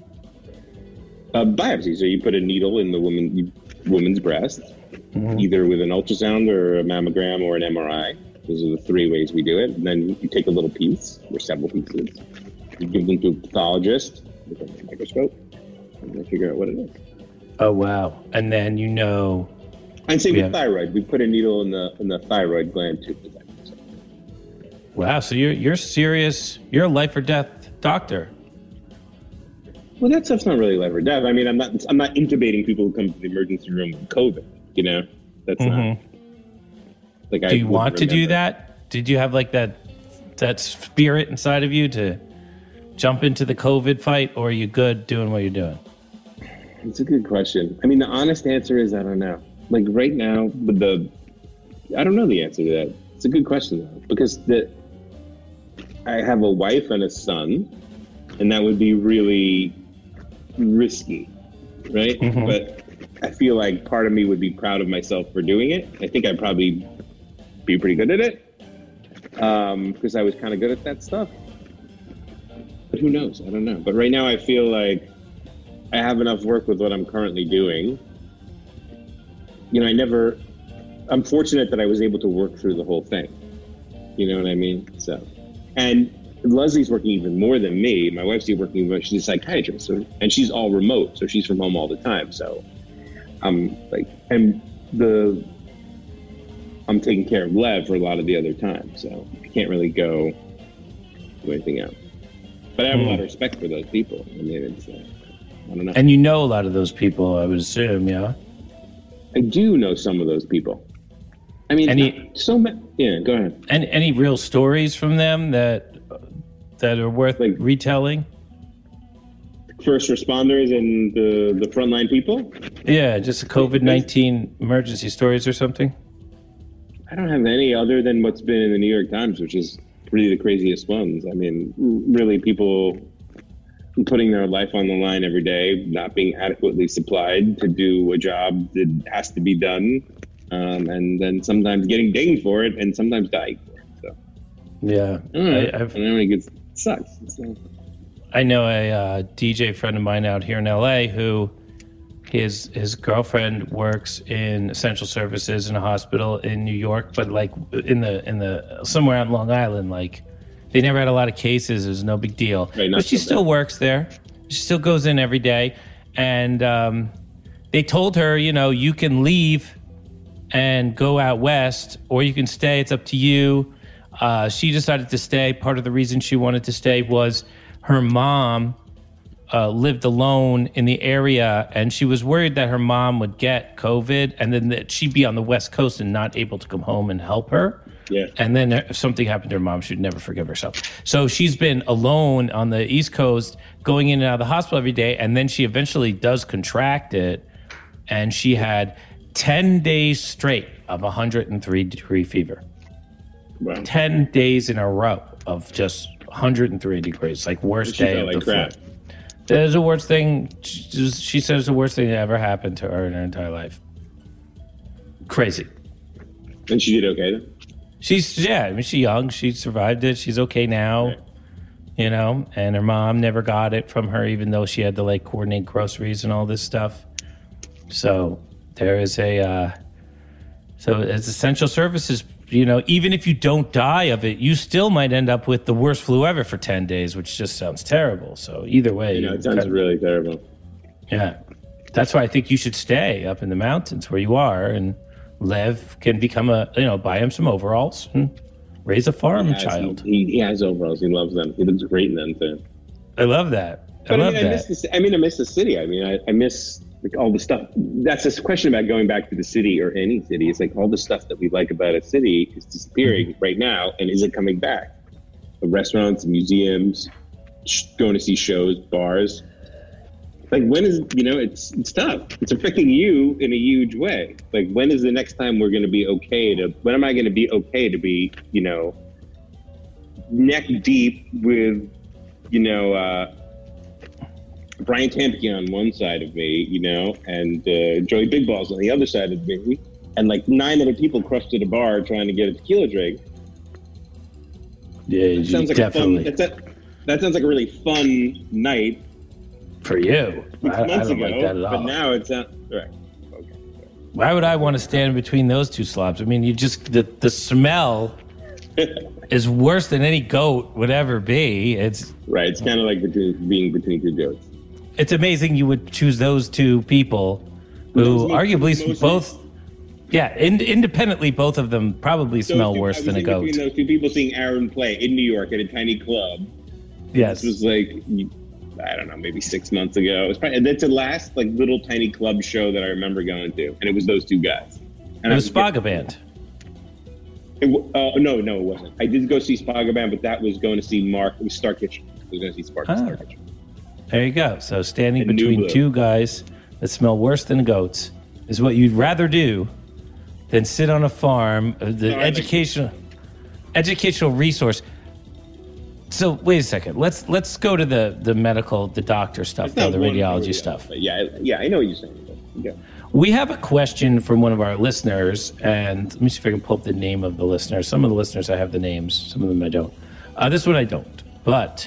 Uh, biopsy. So you put a needle in the woman, woman's breast, Mhm. either with an ultrasound or a mammogram or an M R I. Those are the three ways we do it. And then you take a little piece or several pieces, you give them to a pathologist with a microscope, and they figure out what it is. Oh wow! And then you know, And same Yeah. with thyroid. We put a needle in the in the thyroid gland to diagnose it. wow. So you're you're serious. You're a life or death doctor. Well, that stuff's not really life or death. I mean, I'm not I'm not intubating people who come to the emergency room with COVID. You know, that's not. Mhm. Like, I Do you wouldn't want to do remember. that? Did you have like that that spirit inside of you to jump into the COVID fight, or are you good doing what you're doing? It's a good question. I mean, the honest answer is I don't know. Like right now, with the, I don't know the answer to that. It's a good question though, because the, I have a wife and a son, and that would be really risky, right? Mhm. But I feel like part of me would be proud of myself for doing it. I think I'd probably be pretty good at it, um, because I was kind of good at that stuff. But who knows? I don't know. But right now, I feel like I have enough work with what I'm currently doing. You know, I never, I'm fortunate that I was able to work through the whole thing. You know what I mean? So, and Leslie's working even more than me. My wife's working, but she's a psychiatrist, so, and she's all remote, so she's from home all the time. So I'm like, and the, I'm taking care of Lev for a lot of the other time, so I can't really go do anything else. But I have a lot of respect for those people. I mean, it's, uh, I don't know. And you know a lot of those people, I would assume, yeah. I do know some of those people. I mean, Any- not so many. Yeah, go ahead. And any real stories from them that that are worth Like- retelling? First responders and the the frontline people. Yeah, just COVID nineteen emergency stories or something. I don't have any other than what's been in the New York Times, which is really the craziest ones. I mean, really, people putting their life on the line every day, not being adequately supplied to do a job that has to be done, um, and then sometimes getting dinged for it, and sometimes dying for it. So Yeah, I don't know. I, I I've don't know any good. sucks. It's like, I know a uh, D J friend of mine out here in L A who his his girlfriend works in essential services in a hospital in New York, but like in the in the somewhere on Long Island, like they never had a lot of cases. It was no big deal, Right, not but she so still bad. works there. She still goes in every day, and um, they told her, you know, you can leave and go out west, or you can stay. It's up to you. Uh, she decided to stay. Part of the reason she wanted to stay was her mom uh, lived alone in the area, and she was worried that her mom would get COVID, and then that she'd be on the West Coast and not able to come home and help her. yeah. And then if something happened to her mom, she'd never forgive herself. So she's been alone on the East Coast, going in and out of the hospital every day, and then she eventually does contract it, and she had ten days straight of one hundred three degree fever. Wow. ten days in a row of just one hundred three degrees, like worst She day felt of like the crap. flu. That is the worst thing. She she said it's the worst thing that ever happened to her in her entire life. Crazy. And she did okay then? She's, yeah, I mean, she's young. She survived it. She's okay now, Right. you know, and her mom never got it from her, even though she had to, like, coordinate groceries and all this stuff. So there is a, uh, so it's essential services, you know, even if you don't die of it, you still might end up with the worst flu ever for ten days, which just sounds terrible. So either way, You know, it sounds really terrible. yeah. That's why I think you should stay up in the mountains where you are, and Lev can become a, you know, buy him some overalls and raise a farm He has- child. He, he has overalls. He loves them. He looks great in them too. I love that. I But I, love mean, I miss that. the. I mean, I miss the city. I mean, I, I miss like all the stuff. That's this question about going back to the city or any city. It's like all the stuff that we like about a city is disappearing Mm-hmm. right now, and is it coming back? The restaurants, museums, sh- going to see shows, bars. Like when is you know it's it's tough. It's affecting you in a huge way. Like when is the next time we're going to be okay to? When am I going to be okay to be you know neck deep with you know uh, Brian Tampico on one side of me, you know, and uh, Joey Big Balls on the other side of me, and like nine other people crushed at a bar trying to get a tequila drink. Yeah, That sounds like definitely. a fun. That's a, that sounds like a really fun night For you. six I, I months don't ago, like that at but all. now it's not. Right. Okay. Why would I want to stand between those two slobs? I mean, you just, the, the smell is worse than any goat would ever be. It's Right. It's kind of like between, being between two goats. it's amazing you would choose those two people who Those- arguably mostly- both, yeah, in, independently, both of them probably Those smell two- worse I was than a in goat. Between those two people seeing Aaron play in New York at a tiny club. Yes. This was like, I don't know, maybe six months ago. It was probably, that's the last like little tiny club show that I remember going to, and it was those two guys. And It I was Spaga Band. It, w- uh, no, no, it wasn't. I did go see Spaga Band, but that was going to see Mark. It was Star Kitchen. I was going to see Spark Ah. Star Kitchen. There you go. So standing And New between Blue. two guys that smell worse than goats is what you'd rather do than sit on a farm. uh, The No, I like- educational educational resource. So wait a second. Let's let's go to the the medical, the doctor stuff, It's though, not the one radiology area, stuff. But yeah, I- yeah, I know what you're saying. But, yeah. We have a question from one of our listeners, and let me see if I can pull up the name of the listener. Some of the listeners I have the names, some of them I don't. Uh, this one I don't. But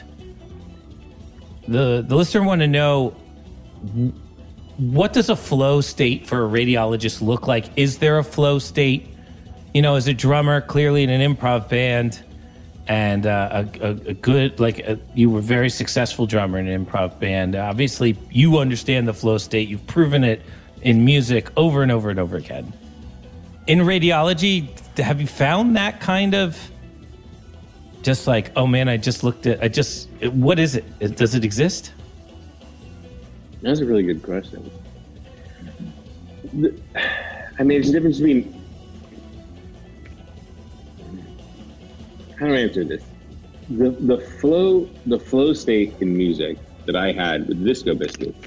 the the listener want to know, what does a flow state for a radiologist look like? Is there a flow state? You know, as a drummer, clearly in an improv band, and uh, a, a, a good, like, a, you were a very successful drummer in an improv band. Obviously, you understand the flow state. You've proven it in music over and over and over again. In radiology, have you found that kind of, just like, oh man, I just looked at, I just, what is it? it does it exist? That's a really good question. The- I mean, there's a difference between. How do I answer this? The the flow the flow state in music that I had with Disco Biscuits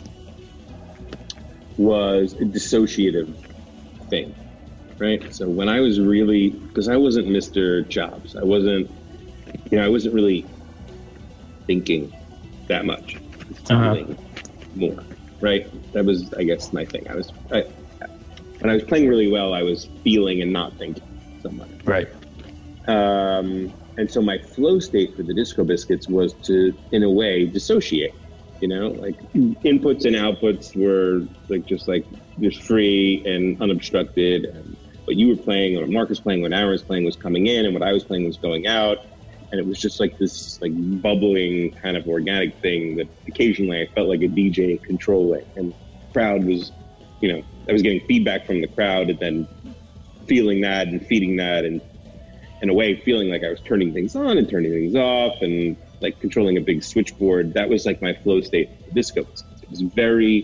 was a dissociative thing, right? So when I was really, because I wasn't Mister Jobs, I wasn't, you know, I wasn't really thinking that much, Uh-huh. feeling more, right? That was, I guess, my thing. I was, I, when I was playing really well, I was feeling and not thinking so much. Right. Um, and so my flow state for the Disco Biscuits was to, in a way, dissociate. You know, like inputs and outputs were like just like just free and unobstructed, and what you were playing, or what Mark was playing, what Aaron was playing was coming in, and what I was playing was going out, and it was just like this like bubbling kind of organic thing that occasionally I felt like a D J controlling, and the crowd was, you know, I was getting feedback from the crowd, and then feeling that and feeding that, and in a way feeling like I was turning things on and turning things off, and like controlling a big switchboard. That was like my flow state for Disco Biscuits. It was very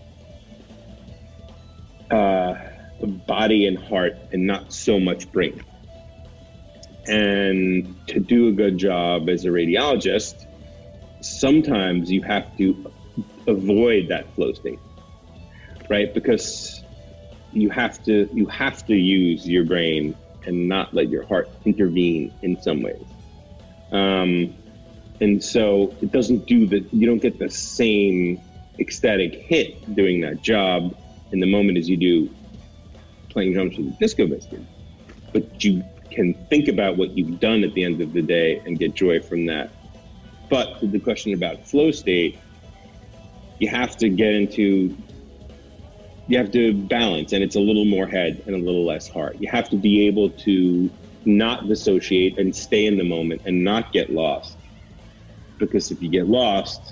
uh, body and heart and not so much brain. And to do a good job as a radiologist, sometimes you have to avoid that flow state, right? Because you have to you have to use your brain and not let your heart intervene in some ways. Um, and so it doesn't do the, you don't get the same ecstatic hit doing that job in the moment as you do playing drums with the Disco Biscuits. But you can think about what you've done at the end of the day and get joy from that. But to the question about flow state, you have to get into, you have to balance, and it's a little more head and a little less heart. You have to be able to not dissociate and stay in the moment and not get lost. Because if you get lost,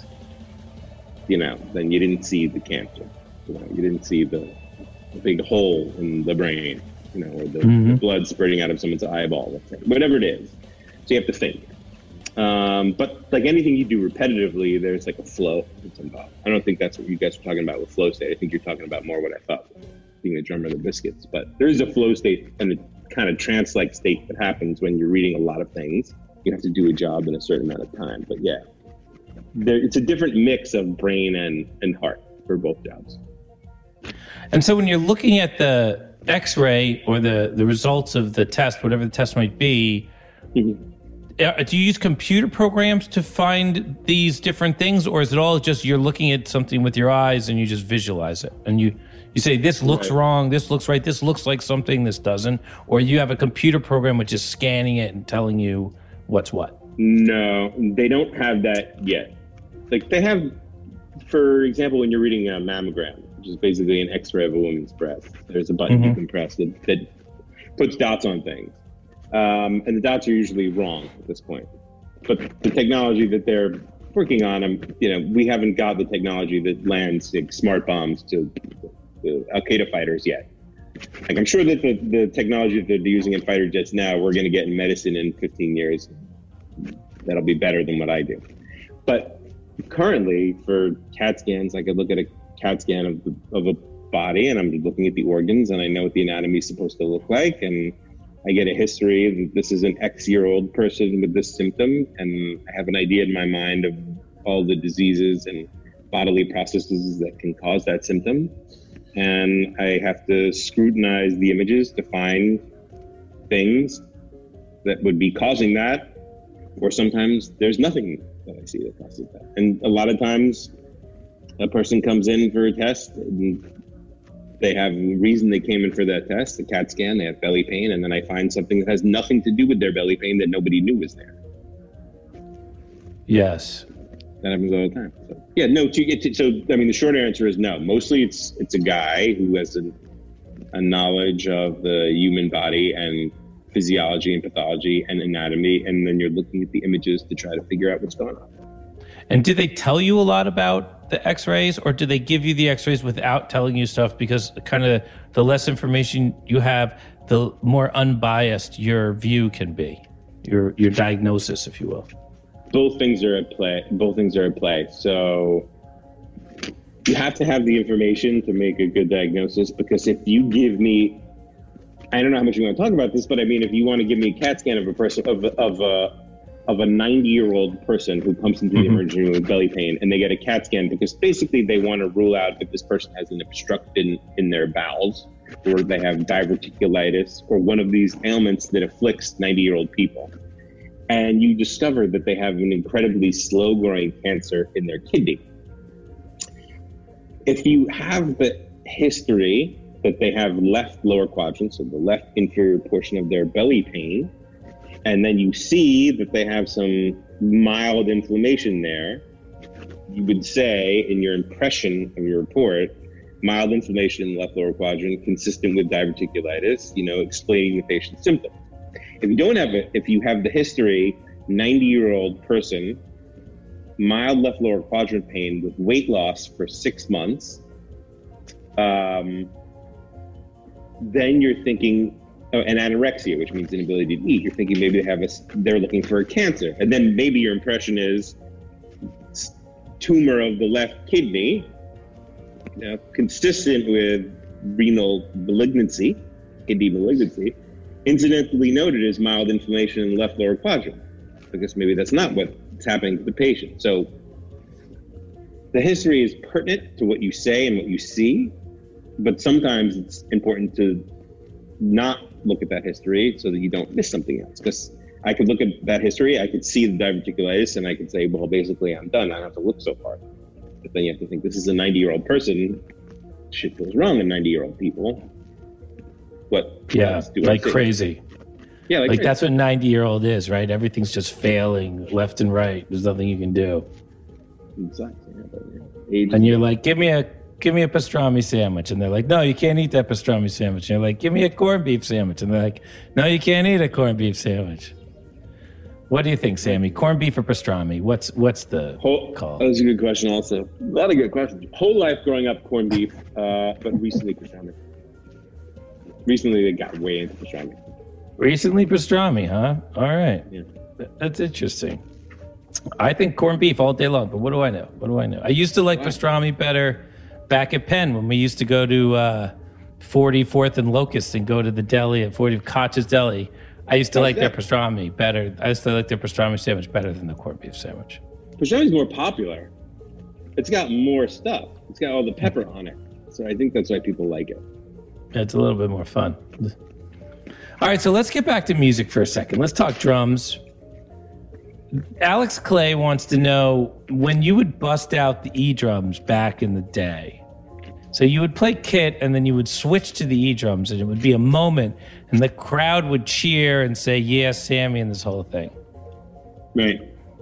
you know, then you didn't see the cancer. You know, you didn't see the, the big hole in the brain, you know, or the, mm-hmm. the blood spurting out of someone's eyeball, let's say. Whatever it is. So you have to think. Um, but like anything you do repetitively, there's like a flow that's involved. I don't think that's what you guys were talking about with flow state. I think you're talking about more what I thought, being a drummer of the Biscuits. But there is a flow state and a kind of trance-like state that happens when you're reading a lot of things. You have to do a job in a certain amount of time. But yeah, there, it's a different mix of brain and, and heart for both jobs. And so when you're looking at the X-ray or the, the results of the test, whatever the test might be, mm-hmm. do you use computer programs to find these different things, or is it all just you're looking at something with your eyes and you just visualize it? And you, you say, this looks right. wrong, this looks right, this looks like something, this doesn't. Or you have a computer program which is scanning it and telling you what's what? No, they don't have that yet. Like they have, for example, when you're reading a mammogram, which is basically an X-ray of a woman's breast, there's a button mm-hmm. you can press that, that puts dots on things. Um, and the dots are usually wrong at this point. But the technology that they're working on, um, you know, we haven't got the technology that lands like, smart bombs to the Al Qaeda fighters yet. Like I'm sure that the, the technology that they're using in fighter jets now, we're going to get in medicine in fifteen years. That'll be better than what I do. But currently, for CAT scans, I could look at a CAT scan of the, of a body, and I'm looking at the organs, and I know what the anatomy is supposed to look like, and I get a history. This is an X-year-old person with this symptom, and I have an idea in my mind of all the diseases and bodily processes that can cause that symptom. And I have to scrutinize the images to find things that would be causing that, or sometimes there's nothing that I see that causes that. And a lot of times, a person comes in for a test, and they have a reason they came in for that test, the CAT scan, they have belly pain, and then I find something that has nothing to do with their belly pain that nobody knew was there. Yes. That happens all the time. So, yeah, no, to, it, so, I mean, the short answer is no. Mostly it's it's a guy who has a, a knowledge of the human body and physiology and pathology and anatomy, and then you're looking at the images to try to figure out what's going on. And do they tell you a lot about the X-rays, or do they give you the X-rays without telling you stuff? Because kind of the less information you have, the more unbiased your view can be, your your diagnosis, if you will. Both things are at play. Both things are at play. So you have to have the information to make a good diagnosis, because if you give me, I don't know how much you want to talk about this, but I mean, if you want to give me a CAT scan of a person, of, of a, of a ninety-year-old person who comes into the mm-hmm. emergency room with belly pain, and they get a CAT scan because basically they want to rule out if this person has an obstruction in their bowels, or they have diverticulitis, or one of these ailments that afflicts ninety-year-old people. And you discover that they have an incredibly slow-growing cancer in their kidney. If you have the history that they have left lower quadrant, so the left inferior portion of their belly pain, and then you see that they have some mild inflammation there, you would say in your impression of your report, mild inflammation in the left lower quadrant consistent with diverticulitis, you know, explaining the patient's symptoms. If you don't have it, if you have the history, ninety-year-old person, mild left lower quadrant pain with weight loss for six months, um, then you're thinking, oh, and anorexia, which means inability to eat. You're thinking maybe they have a, they're looking for a cancer. And then maybe your impression is tumor of the left kidney, you know, consistent with renal malignancy, kidney malignancy, incidentally noted as mild inflammation in the left lower quadrant. I guess maybe that's not what's happening to the patient. So the history is pertinent to what you say and what you see, but sometimes it's important to not look at that history so that you don't miss something else. Because I could look at that history, I could see the diverticulitis, and I could say, well, basically I'm done. I don't have to look so hard. But then you have to think, this is a ninety-year-old person. Shit goes wrong in ninety-year-old people. What? Yeah, like crazy. Yeah, like, like crazy. That's what ninety-year-old is, right? Everything's just failing left and right. There's nothing you can do. Exactly. Yeah, but, yeah. Age And you're like, give me a give me a pastrami sandwich. And they're like, no, you can't eat that pastrami sandwich. And you're like, give me a corned beef sandwich. And they're like, no, you can't eat a corned beef sandwich. What do you think, Sammy? Corned beef or pastrami? What's what's the Whole, call? That was a good question also. A lot of good questions. Whole life growing up corned beef, uh, but recently pastrami. Recently they got way into pastrami. Recently pastrami, huh? All right. Yeah. That's interesting. I think corned beef all day long, but what do I know? What do I know? I used to like Wow. pastrami better back at Penn when we used to go to uh, forty-fourth and Locust and go to the deli at forty Koch's Deli. I used to How's like their that? pastrami better. I used to like their pastrami sandwich better than the corned beef sandwich. Pastrami's more popular. It's got more stuff. It's got all the pepper on it. So I think that's why people like it. It's a little bit more fun. All right, so let's get back to music for a second. Let's talk drums. Alex Clay wants to know when you would bust out the E-drums back in the day. So you would play kit and then you would switch to the E-drums and it would be a moment and the crowd would cheer and say, yeah, Sammy, and this whole thing. Right.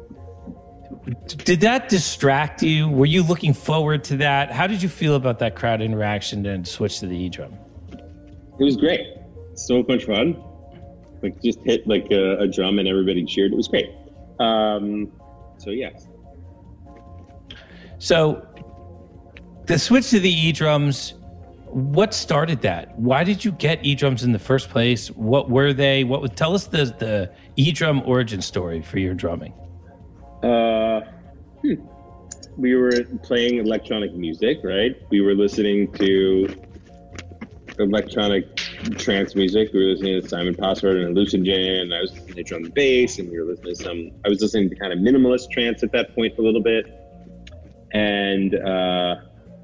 Did that distract you? Were you looking forward to that? How did you feel about that crowd interaction and switch to the E-drum? It was great. So much fun. Like just hit like a, a drum and everybody cheered. It was great. Um, so yes. So the switch to the E-drums, what started that? Why did you get E-drums in the first place? What were they? What would tell us the the E-drum origin story for your drumming? Uh, hmm. We were playing electronic music, right? We were listening to electronic trance music. We were listening to Simon Password and Hallucinogen, and I was listening to drum and bass, and we were listening to some, I was listening to kind of minimalist trance at that point a little bit. And, uh,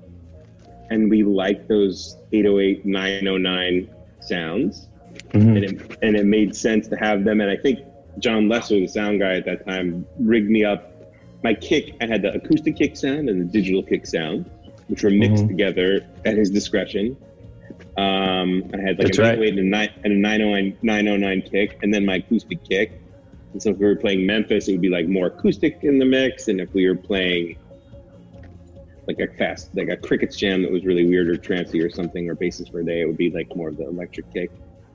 and we liked those eight oh eight, nine oh nine sounds. Mm-hmm. And it, and it made sense to have them. And I think John Lesser, the sound guy at that time, rigged me up. My kick, I had the acoustic kick sound and the digital kick sound, which were mixed mm-hmm. together at his discretion. Um, I had like That's a right. eight oh eight and a, nine, and a nine oh nine, nine oh nine kick, and then my acoustic kick. And so if we were playing Memphis, it would be like more acoustic in the mix. And if we were playing like a fast, like a Crickets jam that was really weird or trancey or something, or Basis for a Day, it would be like more of the electric kick.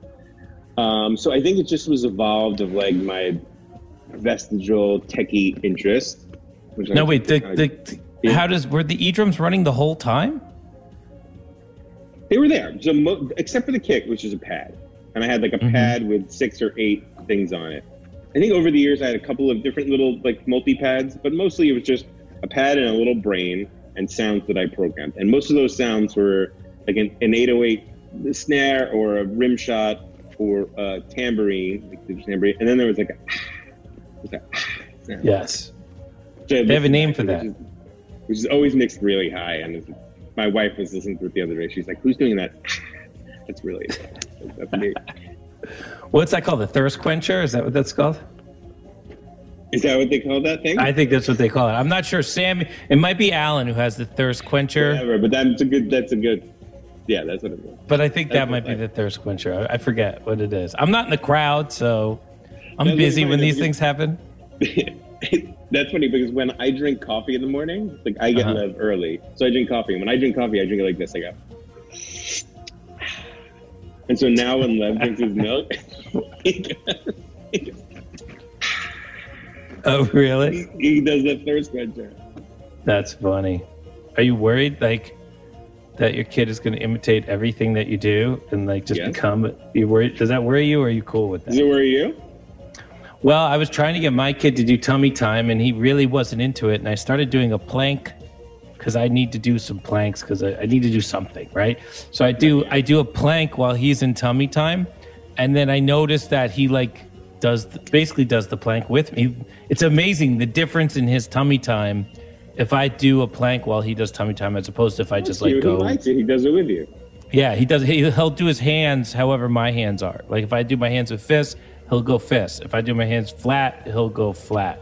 Um, so I think it just was evolved of like my vestigial techie interest. Which No, I, wait, the, I, the, yeah. how does, were the E-drums running the whole time? They were there, so mo- except for the kick, which is a pad. And I had like a mm-hmm. pad with six or eight things on it. I think over the years I had a couple of different little like multi-pads, but mostly it was just a pad and a little brain and sounds that I programmed. And most of those sounds were like an, an eight oh eight snare or a rim shot or a tambourine, like the tambourine. And then there was like a, was a sound. Yes. They have a name for that. Which is, which is always mixed really high. And my wife was listening to it the other day. She's like, who's doing that? That's really, that's me. What's that called? The thirst quencher? Is that what that's called? Is that what they call that thing? I think that's what they call it. I'm not sure. Sam, it might be Alan who has the thirst quencher. Whatever, but that's a good, that's a good, yeah, that's what it is. But I think that's that might be the thirst quencher. I, I forget what it is. I'm not in the crowd, so I'm That's busy funny when these because- things happen. That's funny because when I drink coffee in the morning, like I get Uh-huh. Lev early, so I drink coffee. And when I drink coffee, I drink it like this. I go, and so now when Lev drinks his milk, he, goes- Oh, really? he does the thirst quencher. That's funny. Are you worried, like, that your kid is going to imitate everything that you do and like just Yes. become? You worried? Does that worry you, or are you cool with Does that? it worry you? Well, I was trying to get my kid to do tummy time, and he really wasn't into it. And I started doing a plank because I need to do some planks because I, I need to do something, right? So I do I do a plank while he's in tummy time, and then I noticed that he like does the, basically does the plank with me. It's amazing the difference in his tummy time if I do a plank while he does tummy time as opposed to if I just like Cute. go. He likes it. He does it with you. Yeah, he does. He, he'll do his hands however my hands are. Like if I do my hands with fists, he'll go fist. If I do my hands flat, he'll go flat.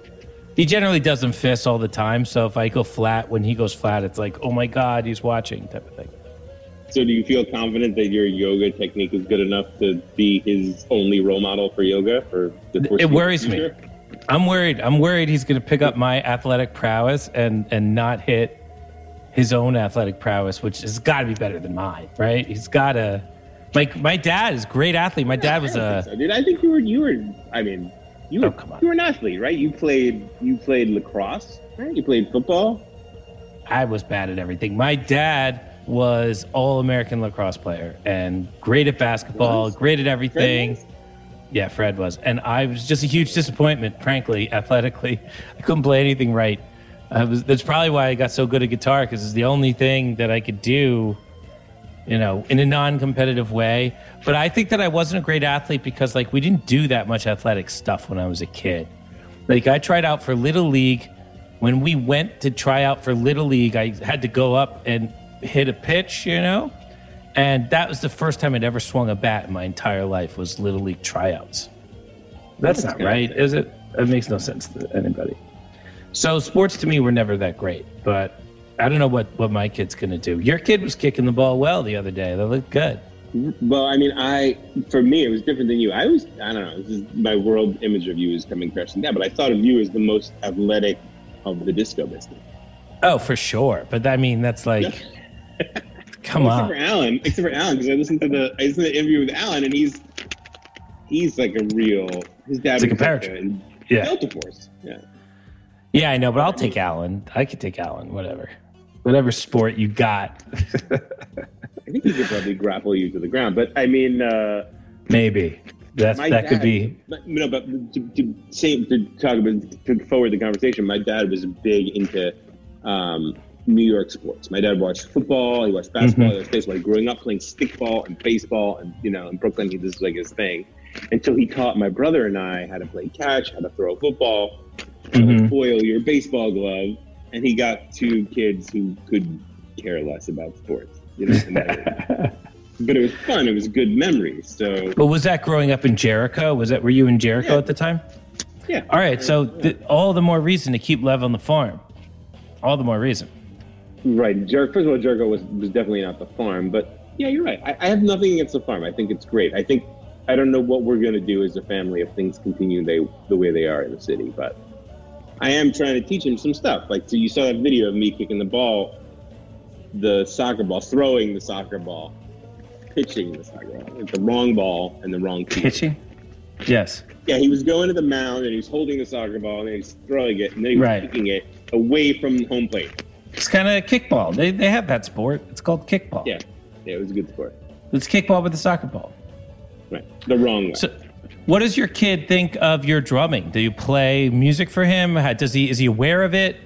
He generally does them fists all the time. So if I go flat, when he goes flat, it's like, oh my God, he's watching type of thing. So do you feel confident that your yoga technique is good enough to be his only role model for yoga? For the It foreseeable worries me. future? I'm worried. I'm worried he's going to pick up my athletic prowess and, and not hit his own athletic prowess, which has got to be better than mine, right? He's got to. Like my dad is a great athlete. My dad was I don't a. think so, dude. I think you were. You were. I mean, you were. Oh, come on. You were an athlete, right? You played. You played lacrosse, right? You played football. I was bad at everything. My dad was all-American lacrosse player and great at basketball, Was? great at everything. Fred was? Yeah, Fred was. And I was just a huge disappointment, frankly, athletically. I couldn't play anything right. I was, that's probably why I got so good at guitar, because it's the only thing that I could do, you know, in a non-competitive way. But I think that I wasn't a great athlete because, like, we didn't do that much athletic stuff when I was a kid. Like, I tried out for Little League. When we went to try out for Little League, I had to go up and hit a pitch, you know? And that was the first time I'd ever swung a bat in my entire life was Little League tryouts. That's not right, is it? That makes no sense to anybody. So sports to me were never that great, but I don't know what, what my kid's going to do. Your kid was kicking the ball well the other day. They looked good. Well, I mean, I for me it was different than you. I was. I don't know. This is, my world image of you is coming crashing down. But I thought of you as the most athletic of the disco business. Oh, for sure. But I mean, that's like, come Except on. for Alan. Except for Alan, because I listened to the I listened to the interview with Alan, and he's he's like a real. His dad It's like was a parachute. and Yeah. Delta Force. Yeah. Yeah, I know, but I'll take Alan. I could take Alan, whatever. Whatever sport you got. I think he could probably grapple you to the ground. But I mean, uh, Maybe. That's, my that dad, could be. But, you know, but to, to say to talk about to forward the conversation, my dad was big into um, New York sports. My dad watched football, he watched basketball, Mhm. he watched baseball. Growing up playing stickball and baseball, and you know, in Brooklyn, he this was like his thing. Until he taught my brother and I how to play catch, how to throw a football, how to Mhm. foil your baseball glove, and he got two kids who could care less about sports. You know, and that- but it was fun. It was good memories. So But was that growing up in Jericho? Was that, were you in Jericho Yeah. at the time? yeah. All right, so th- all the more reason to keep Lev on the farm. All the more reason. Right. Jer- First of all, Jericho was, was definitely not the farm, but yeah, you're right. I, I have nothing against the farm. I think it's great. I think I don't know what we're going to do as a family if things continue they, the way they are in the city, but I am trying to teach him some stuff. Like, so you saw that video of me kicking the ball, the soccer ball, throwing the soccer ball, pitching the soccer ball. It's the wrong ball and the wrong field. Pitching? Yes. Yeah, he was going to the mound and he was holding the soccer ball and then he's throwing it and then he was Right. kicking it away from home plate. It's kind of kickball. They, they have that sport. It's called kickball. Yeah, yeah, it was a good sport. It's kickball with a soccer ball. Right, the wrong way. So, what does your kid think of your drumming? Do you play music for him? How, does he is he aware of it?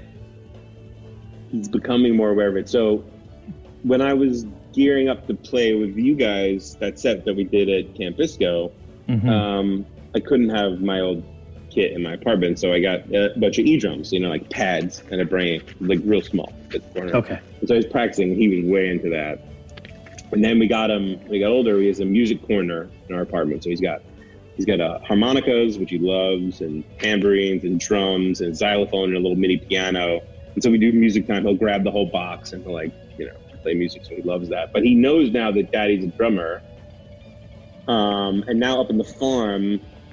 He's becoming more aware of it. So when I was gearing up to play with you guys, that set that we did at Camp Bisco, Mhm. um, I couldn't have my old kit in my apartment, so I got a bunch of E-drums, you know, like pads and a brain, like real small. Okay. And so I was practicing, and he was way into that. And then we got him, when he got older, he has a music corner in our apartment. So he's got he's got uh, harmonicas, which he loves, and tambourines and drums and xylophone and a little mini piano. And so we do music time. He'll grab the whole box and he'll, like, you know, play music. So he loves that. But he knows now that Daddy's a drummer. Um, and now up in the farm,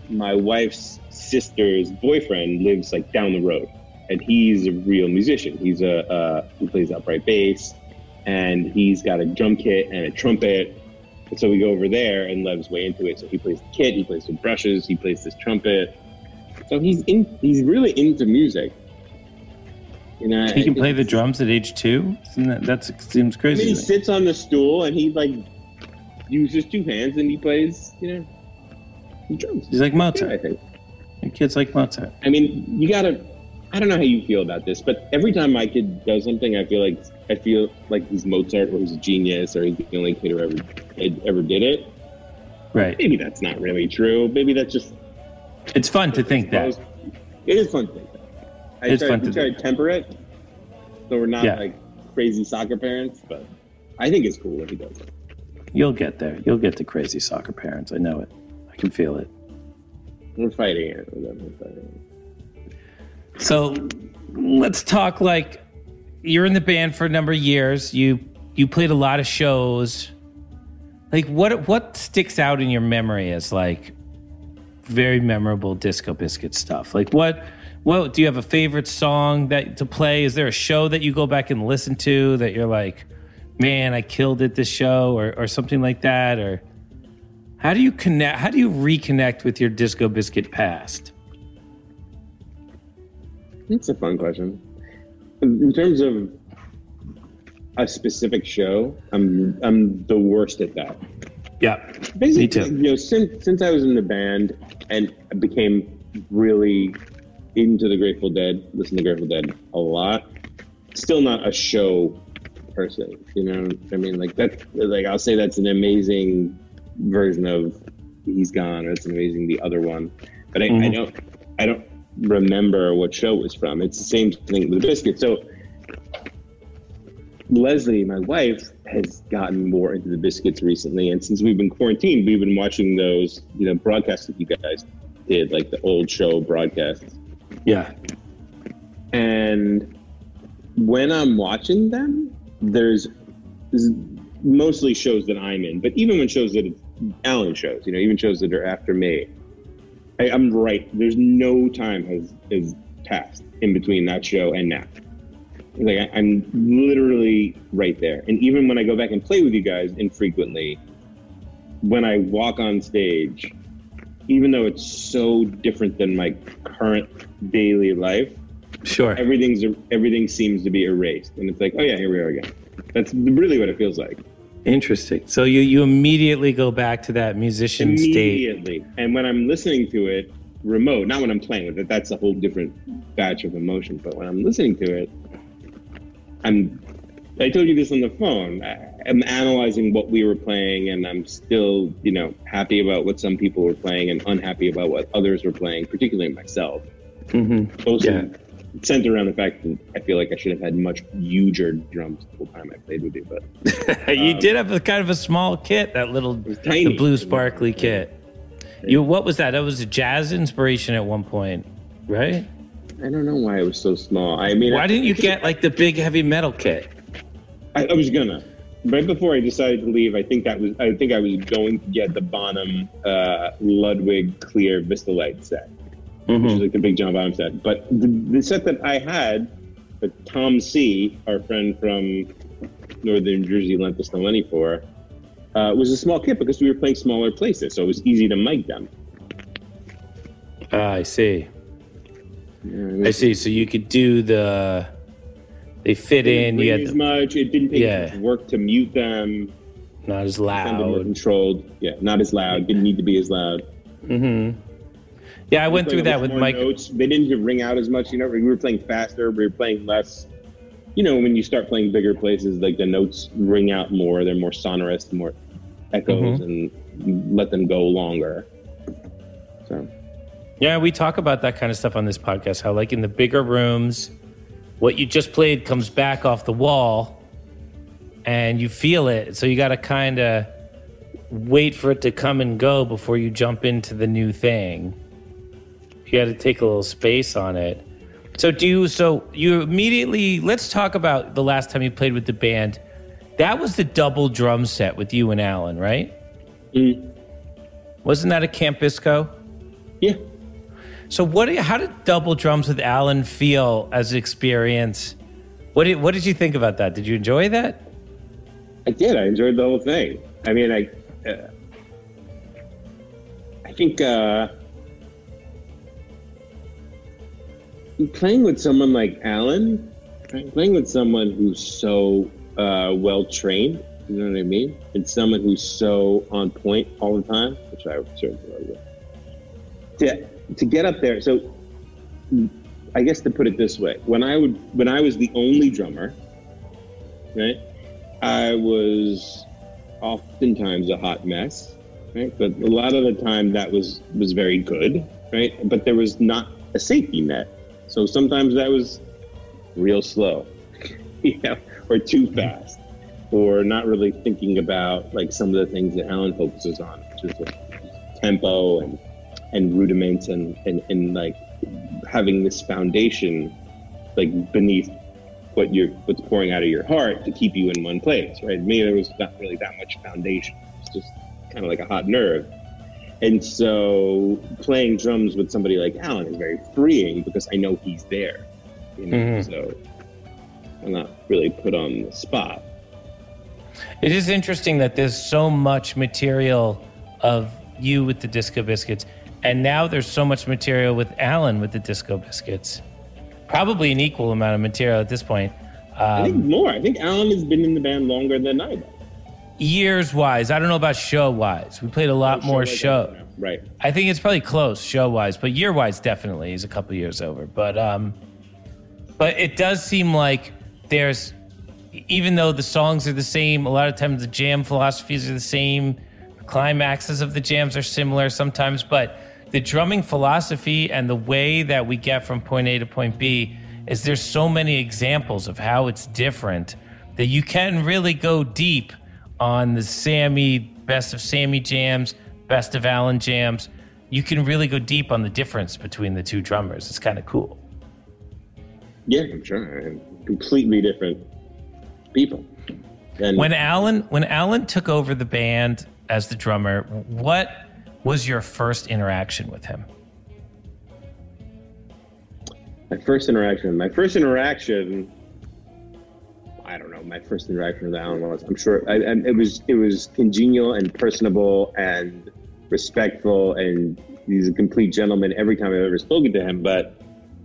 my wife's sister's boyfriend lives like down the road, and he's a real musician. He's a uh, he plays upright bass, and he's got a drum kit and a trumpet. And so we go over there, and Lev's way into it. So he plays the kit, he plays with brushes, he plays this trumpet. So he's in. He's really into music. You know, he can play the drums at age two. That that's, seems crazy. I mean, he to me. sits on the stool and he like uses two hands and he plays. You know, the drums. He's like Mozart. Yeah, I think. And kids like Mozart. I mean, you gotta. I don't know how you feel about this, but every time my kid does something, I feel like I feel like he's Mozart or he's a genius or he's the only kid who ever ever did it. Right. Maybe that's not really true. Maybe that's just. It's fun to think that. It is fun to think that. I It's try, fun we to try think. to temper it, so we're not Yeah. like crazy soccer parents. But I think it's cool if he does it. You'll get there. You'll get to crazy soccer parents. I know it. I can feel it. We're fighting it. We're fighting it. So let's talk like you're in the band for a number of years. You you played a lot of shows. Like what what sticks out in your memory as like very memorable Disco Biscuit stuff? Like what what do you have a favorite song that to play? Is there a show that you go back and listen to that you're like, man, I killed it this show, or or something like that? Or how do you connect how do you reconnect with your Disco Biscuit past? It's a fun question. In terms of a specific show, I'm I'm the worst at that. Yeah. Basically, Me too. you know, since since I was in the band and I became really into the Grateful Dead, listen to Grateful Dead a lot. Still not a show person, you know. I mean, like that. Like I'll say that's an amazing version of He's Gone, or it's an amazing the other one, but I, Mm-hmm. I don't I don't remember what show it was from. It's the same thing with the Biscuit. So Leslie, my wife, has gotten more into the Biscuits recently, and since we've been quarantined, we've been watching those, you know, broadcasts that you guys did, like the old show broadcasts. Yeah. And when I'm watching them, there's, there's mostly shows that I'm in, but even when shows that it's Alan shows, you know, even shows that are after me, I, I'm right. There's no time has has passed in between that show and now. Like I, I'm literally right there. And even when I go back and play with you guys infrequently, when I walk on stage, even though it's so different than my current daily life, Sure. everything's everything seems to be erased, and it's like, oh yeah, here we are again. That's really what it feels like. Interesting. So you, you immediately go back to that musician state. Immediately. And when I'm listening to it remote, not when I'm playing with it, that's a whole different batch of emotion. But when I'm listening to it, I'm, I told you this on the phone, I, I'm analyzing what we were playing, and I'm still, you know, happy about what some people were playing and unhappy about what others were playing, particularly myself. Mm-hmm. Also, Yeah. centered around the fact that I feel like I should have had much huger drums the whole time I played with you, but you Um, did have a kind of a small kit, that little was tiny. the blue sparkly kit. You what was that? That was a jazz inspiration at one point, right? I don't know why it was so small. I mean, Why I, didn't you get like the big heavy metal kit? I, I was gonna. Right before I decided to leave, I think that was. I think I was going to get the Bonham uh, Ludwig Clear Vista Light set, which is like the big John Bonham set. But the, the set that I had, that Tom C., our friend from Northern Jersey, lent us the money for, uh, was a small kit because we were playing smaller places, so it was easy to mic them. Ah, I see. Yeah, I see. So you could do the. They fit in. You It had as the, much. It didn't take Yeah. as much work to mute them. not as Sounded more loud. controlled. Yeah, not as loud. Didn't need to be as loud. Mm-hmm. Yeah, I went through that with Mike. Notes. They didn't ring out as much. You know, we were playing faster. We were playing less. You know, when you start playing bigger places, like the notes ring out more. They're more sonorous, more echoes, Mhm. and you let them go longer. So Yeah, we talk about that kind of stuff on this podcast. How like in the bigger rooms, what you just played comes back off the wall, and you feel it. So you got to kind of wait for it to come and go before you jump into the new thing. You got to take a little space on it. So do you, so you immediately, let's talk about the last time you played with the band. That was the double drum set with you and Alan, right? Mm. Wasn't that a Camp Bisco? Yeah. So what? Do you, how did double drums with Alan feel as an experience? What did What did you think about that? Did you enjoy that? I did. I enjoyed the whole thing. I mean, I, uh, I think uh, playing with someone like Alan, playing with someone who's so uh, well trained, you know what I mean, and someone who's so on point all the time, which I certainly love. To to get up there, so I guess to put it this way, when I would when I was the only drummer, right? I was oftentimes a hot mess, right? But a lot of the time that was, was very good, right? But there was not a safety net. So sometimes that was real slow, you know, or too fast, or not really thinking about like some of the things that Alan focuses on, which is like tempo and, and rudiments and, and, and like having this foundation like beneath what you're what's pouring out of your heart to keep you in one place, right? Me, there was not really that much foundation. It's just kind of like a hot nerve. And so playing drums with somebody like Alan is very freeing because I know he's there, you know. Mm-hmm. So I'm not really put on the spot. It is interesting that there's so much material of you with the Disco Biscuits, and now there's so much material with Alan with the Disco Biscuits. Probably an equal amount of material at this point. Um, I think more. I think Alan has been in the band longer than I have. Years-wise. I don't know about show-wise. We played a lot oh, more show. show. Right. I think it's probably close show-wise, but year-wise, definitely. He's a couple of years over. But um, but it does seem like there's, even though the songs are the same, a lot of times the jam philosophies are the same, the climaxes of the jams are similar sometimes, but the drumming philosophy and the way that we get from point A to point B is there's so many examples of how it's different that you can really go deep on the Sammy, best of Sammy jams, best of Alan jams. You can really go deep on the difference between the two drummers. It's kind of cool. Yeah, I'm sure. Completely different people. And when Alan, when Alan took over the band as the drummer, what was your first interaction with him? My first interaction, my first interaction, I don't know. My first interaction with Alan was, I'm sure, I, I, it was it was congenial and personable and respectful, and he's a complete gentleman every time I've ever spoken to him. But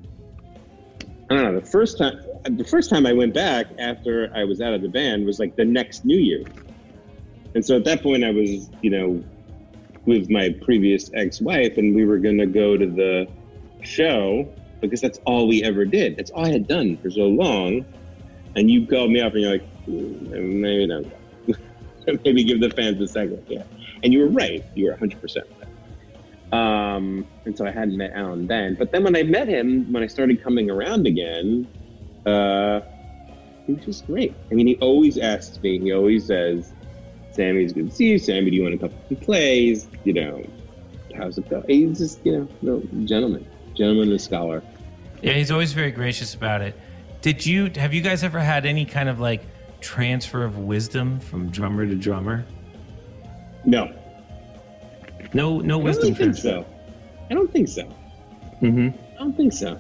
I don't know. The first time, the first time I went back after I was out of the band was like the next New Year, and so at that point I was, you know, with my previous ex-wife, and we were going to go to the show because that's all we ever did. That's all I had done for so long. And you called me up and you're like, mm, maybe not. Maybe give the fans a second. Yeah. And you were right. You were one hundred percent right. Um, and so I hadn't met Alan then. But then when I met him, when I started coming around again, uh, he was just great. I mean, he always asks me, he always says, Sammy's good to see you. Sammy, do you want to come and plays? You know, how's it go? He's just, you know, no, gentleman, gentleman and scholar. Yeah, he's always very gracious about it. Did you, have you guys ever had any kind of like transfer of wisdom from drummer to drummer? No. No, no I wisdom don't really think so. I don't think so. Mm-hmm. I don't think so.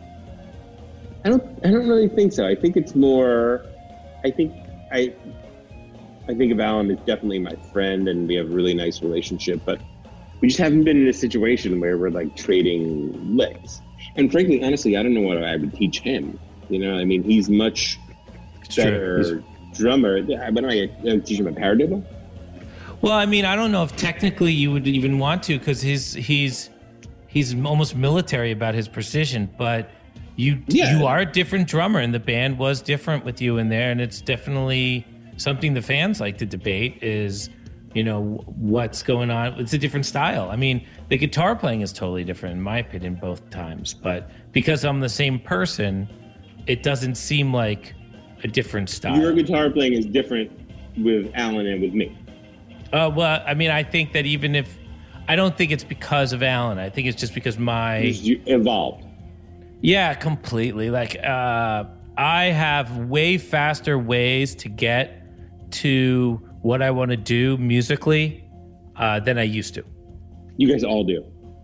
I don't, I don't really think so. I think it's more, I think, I, I think of Alan as definitely my friend, and we have a really nice relationship, but we just haven't been in a situation where we're like trading licks. And frankly, honestly, I don't know what I would teach him. You know, I mean, he's much better drummer. But I teach him a paradiddle. Well, I mean, I don't know if technically you would even want to, because he's he's he's almost military about his precision. But you yeah. you are a different drummer, and the band was different with you in there, and it's definitely something the fans like to debate is, you know, what's going on. It's a different style. I mean, the guitar playing is totally different, in my opinion, both times. But because I'm the same person, it doesn't seem like a different style. Your guitar playing is different with Alan and with me. Uh, well, I mean, I think that even if, I don't think it's because of Alan. I think it's just because my... You evolved. Yeah, completely. Like, uh, I have way faster ways to get to what I want to do musically uh, than I used to. You guys all do.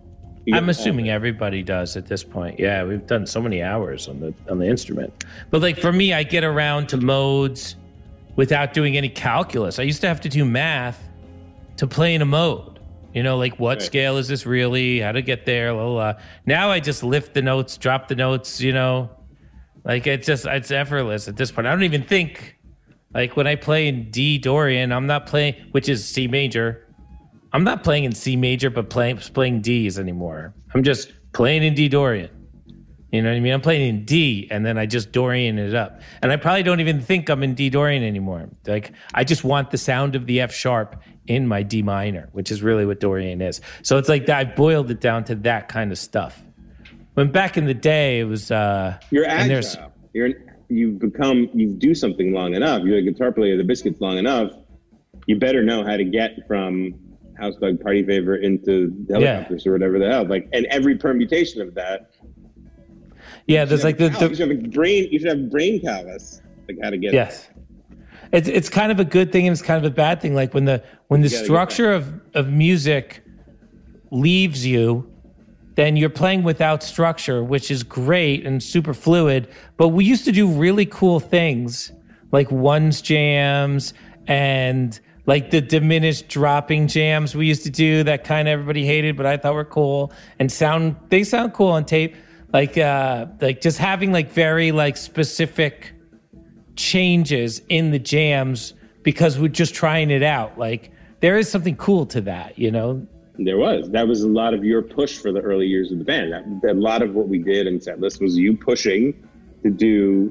You I'm get assuming all of everybody does at this point. Yeah, we've done so many hours on the on the instrument. But like for me, I get around to modes without doing any calculus. I used to have to do math to play in a mode. You know, like what Right. scale is this really? How to get there? Blah, blah, blah. Now I just lift the notes, drop the notes. You know, like it's just it's effortless at this point. I don't even think like when I play in D Dorian, I'm not playing, which is C major. I'm not playing in C major, but playing playing D's anymore. I'm just playing in D Dorian. You know what I mean? I'm playing in D, and then I just Dorian it up. And I probably don't even think I'm in D Dorian anymore. Like, I just want the sound of the F sharp in my D minor, which is really what Dorian is. So it's like that. I boiled it down to that kind of stuff. When back in the day, it was... Uh, You're and there's- agile. You're you've become you do something long enough. You're a guitar player, the Biscuits long enough. You better know how to get from House Dog Party Favor into Helicopters or whatever the hell. Like, and every permutation of that. Yeah, there's like the... the you the should have a brain. You should have brain callus, like how to get. yes. It's it's kind of a good thing and it's kind of a bad thing. Like when the when the You gotta get structure of, of music leaves you, then you're playing without structure, which is great and super fluid. But we used to do really cool things like ones jams and like the diminished dropping jams we used to do that kind of everybody hated, but I thought were cool and sound they sound cool on tape. Like uh like just having like very like specific changes in the jams because we're just trying it out. Like there is something cool to that, you know? There was. That was a lot of your push for the early years of the band. That, a lot of what we did in Setlist was you pushing to do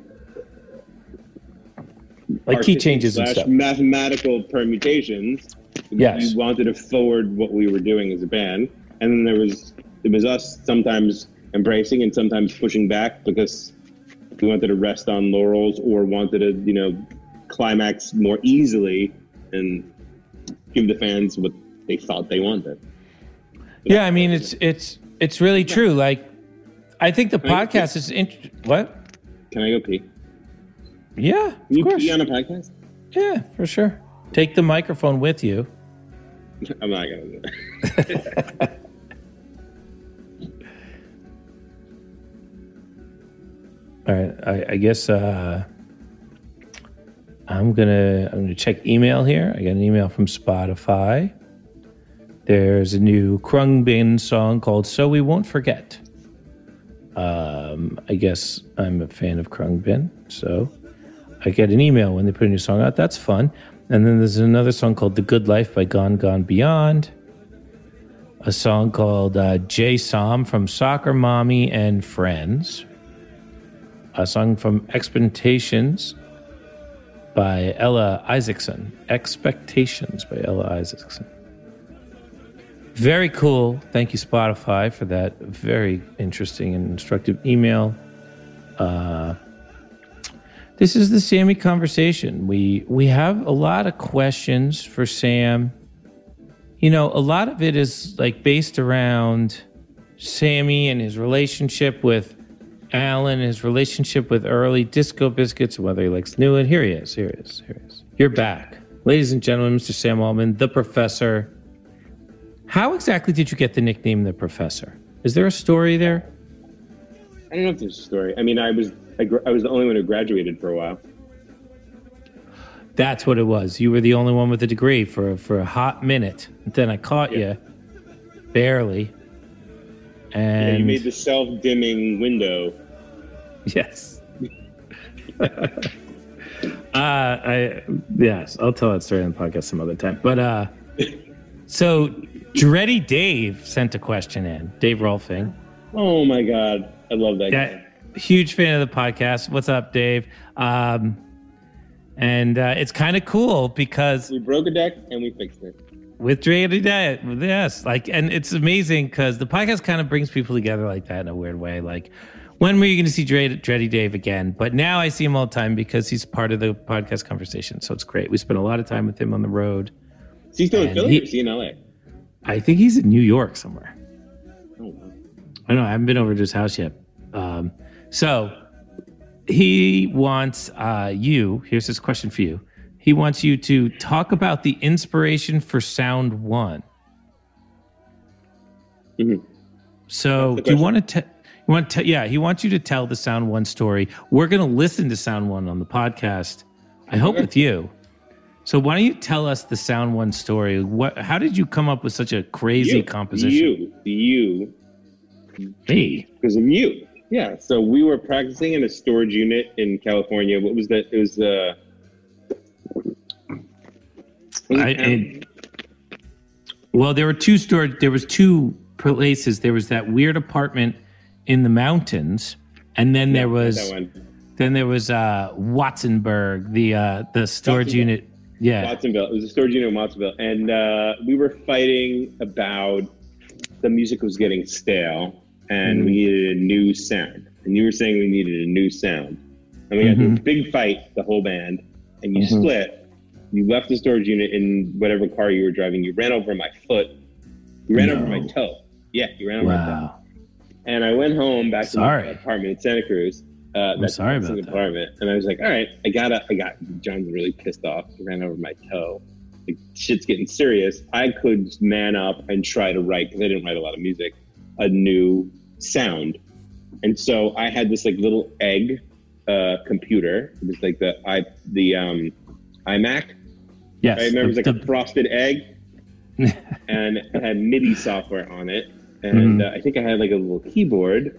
Like key artistic changes and slash stuff. mathematical permutations. Yes. You wanted to forward what we were doing as a band. And then there was it was us sometimes embracing and sometimes pushing back because we wanted to rest on laurels or wanted to, you know, climax more easily and give the fans what they thought they wanted. Yeah, I mean it's it's it's really true. Like I think the Can I- podcast is int- what? Can I go pee? Yeah, of Can you course. pee on a podcast? Yeah, for sure. Take the microphone with you. I'm not gonna do that. All right, I, I guess uh, I'm gonna I'm gonna check email here. I got an email from Spotify. There's a new Krungbin song called "So We Won't Forget." Um, I guess I'm a fan of Krungbin, so I get an email when they put a new song out. That's fun. And then there's another song called "The Good Life" by Gone Gone Beyond. A song called uh, "J Som" from Soccer Mommy and Friends. A song from Expectations by Ella Isaacson. Expectations by Ella Isaacson. Very cool. Thank you, Spotify, for that very interesting and instructive email. Uh, this is the Sammy Conversation. We we have a lot of questions for Sam. You know, a lot of it is like based around Sammy and his relationship with Alan, his relationship with early Disco Biscuits, whether he likes new. And here he is. Here he is. Here he is. You're back. Ladies and gentlemen, Mister Sam Altman, the Professor. How exactly did you get the nickname The Professor? Is there a story there? I don't know if there's a story. I mean, I was I, gr- I was the only one who graduated for a while. That's what it was. You were the only one with a degree for, for a hot minute. Then I caught Yeah. you. Barely. And Yeah, you made the self-dimming window. Yes. uh, I yes, I'll tell that story on the podcast some other time. But uh, so Dreddy Dave sent a question in. Dave Rolfing, Oh my God, I love that guy. yeah, huge fan of the podcast. What's up, Dave? Um, and uh, it's kind of cool because We broke a deck and we fixed it. with Dreddy Dave, yes, like, and it's amazing because the podcast kind of brings people together like that in a weird way. Like, when were you going to see Dreddy, Dreddy Dave again? But now I see him all the time because he's part of the podcast conversation. So it's great. We spent a lot of time with him on the road. Is he still in And Philly he- or is he in L A? I think he's in New York somewhere. Oh, wow. I know. I haven't been over to his house yet. Um, so he wants uh, you. Here's his question for you. He wants you to talk about the inspiration for Sound One. Mhm. So do you want to tell? You want to? Yeah, he wants you to tell the Sound One story. We're going to listen to Sound One on the podcast. I hope with you. So why don't you tell us the Sound One story? What? How did you come up with such a crazy you, composition? You, you, me, because of you. Yeah. So we were practicing in a storage unit in California. What was that? It was uh. Was I, and, well, there were two storage. There was two places. There was that weird apartment in the mountains, and then there was that one. then there was uh, Watsonburg, the uh, the storage unit. Yeah, Watsonville. It was a storage unit in Watsonville, and uh, we were fighting about the music was getting stale, and mm-hmm. we needed a new sound. And you were saying we needed a new sound, and we got mm-hmm. into a big fight, the whole band, and you mm-hmm. split. You left the storage unit in whatever car you were driving. You ran over my foot. You ran no. over my toe. Yeah, you ran over wow. my toe. And I went home back sorry. to my apartment in Santa Cruz. Uh, I'm that's sorry about that. Apartment. And I was like, all right, I gotta, I got, John's really pissed off. He ran over my toe. Like, shit's getting serious. I could man up and try to write, because I didn't write a lot of music, a new sound. And so I had this like little egg uh, computer. It was like the, I, the um, iMac. Yes. I remember it was like the, a frosted egg. And it had MIDI software on it. And mm-hmm. uh, I think I had like a little keyboard.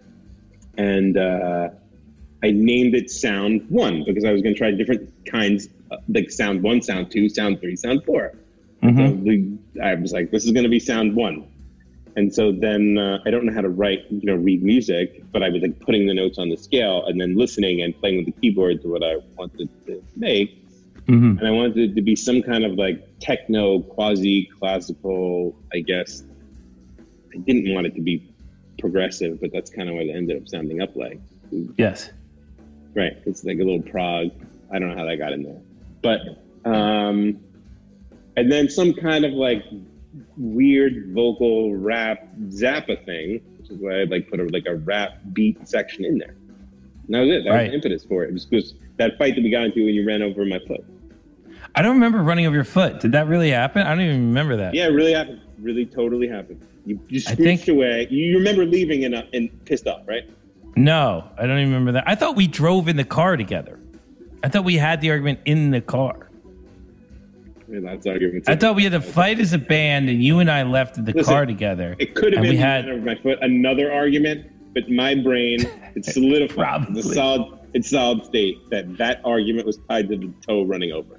And uh, I named it Sound One because I was going to try different kinds, uh, like Sound One, Sound Two, Sound Three, Sound Four. Mm-hmm. So we, I was like, this is going to be Sound One. And so then uh, I don't know how to write, you know, read music, but I was like putting the notes on the scale and then listening and playing with the keyboard to what I wanted to make. Mm-hmm. And I wanted it to be some kind of like techno, quasi-classical, I guess. I didn't want it to be progressive, but that's kind of what it ended up sounding up like. Yes. Right. It's like a little prog. I don't know how that got in there. But, um, and then some kind of like weird vocal rap Zappa thing, which is why I'd like put a, like a rap beat section in there. And that was it. That right. was the impetus for it. It was just that fight that we got into when you ran over my foot. I don't remember running over your foot. Did that really happen? I don't even remember that. Yeah, it really happened. Really totally happened. You, you screeched think, away. You remember leaving and, uh, and pissed off, right? No, I don't even remember that. I thought we drove in the car together. I thought we had the argument in the car. Yeah, that's argument. I thought we had to fight as a band, and you and I left the Listen, car together. It could have been we had over my foot, another argument, but my brain, it's solidified. It's a solid, it's solid state that that argument was tied to the toe running over.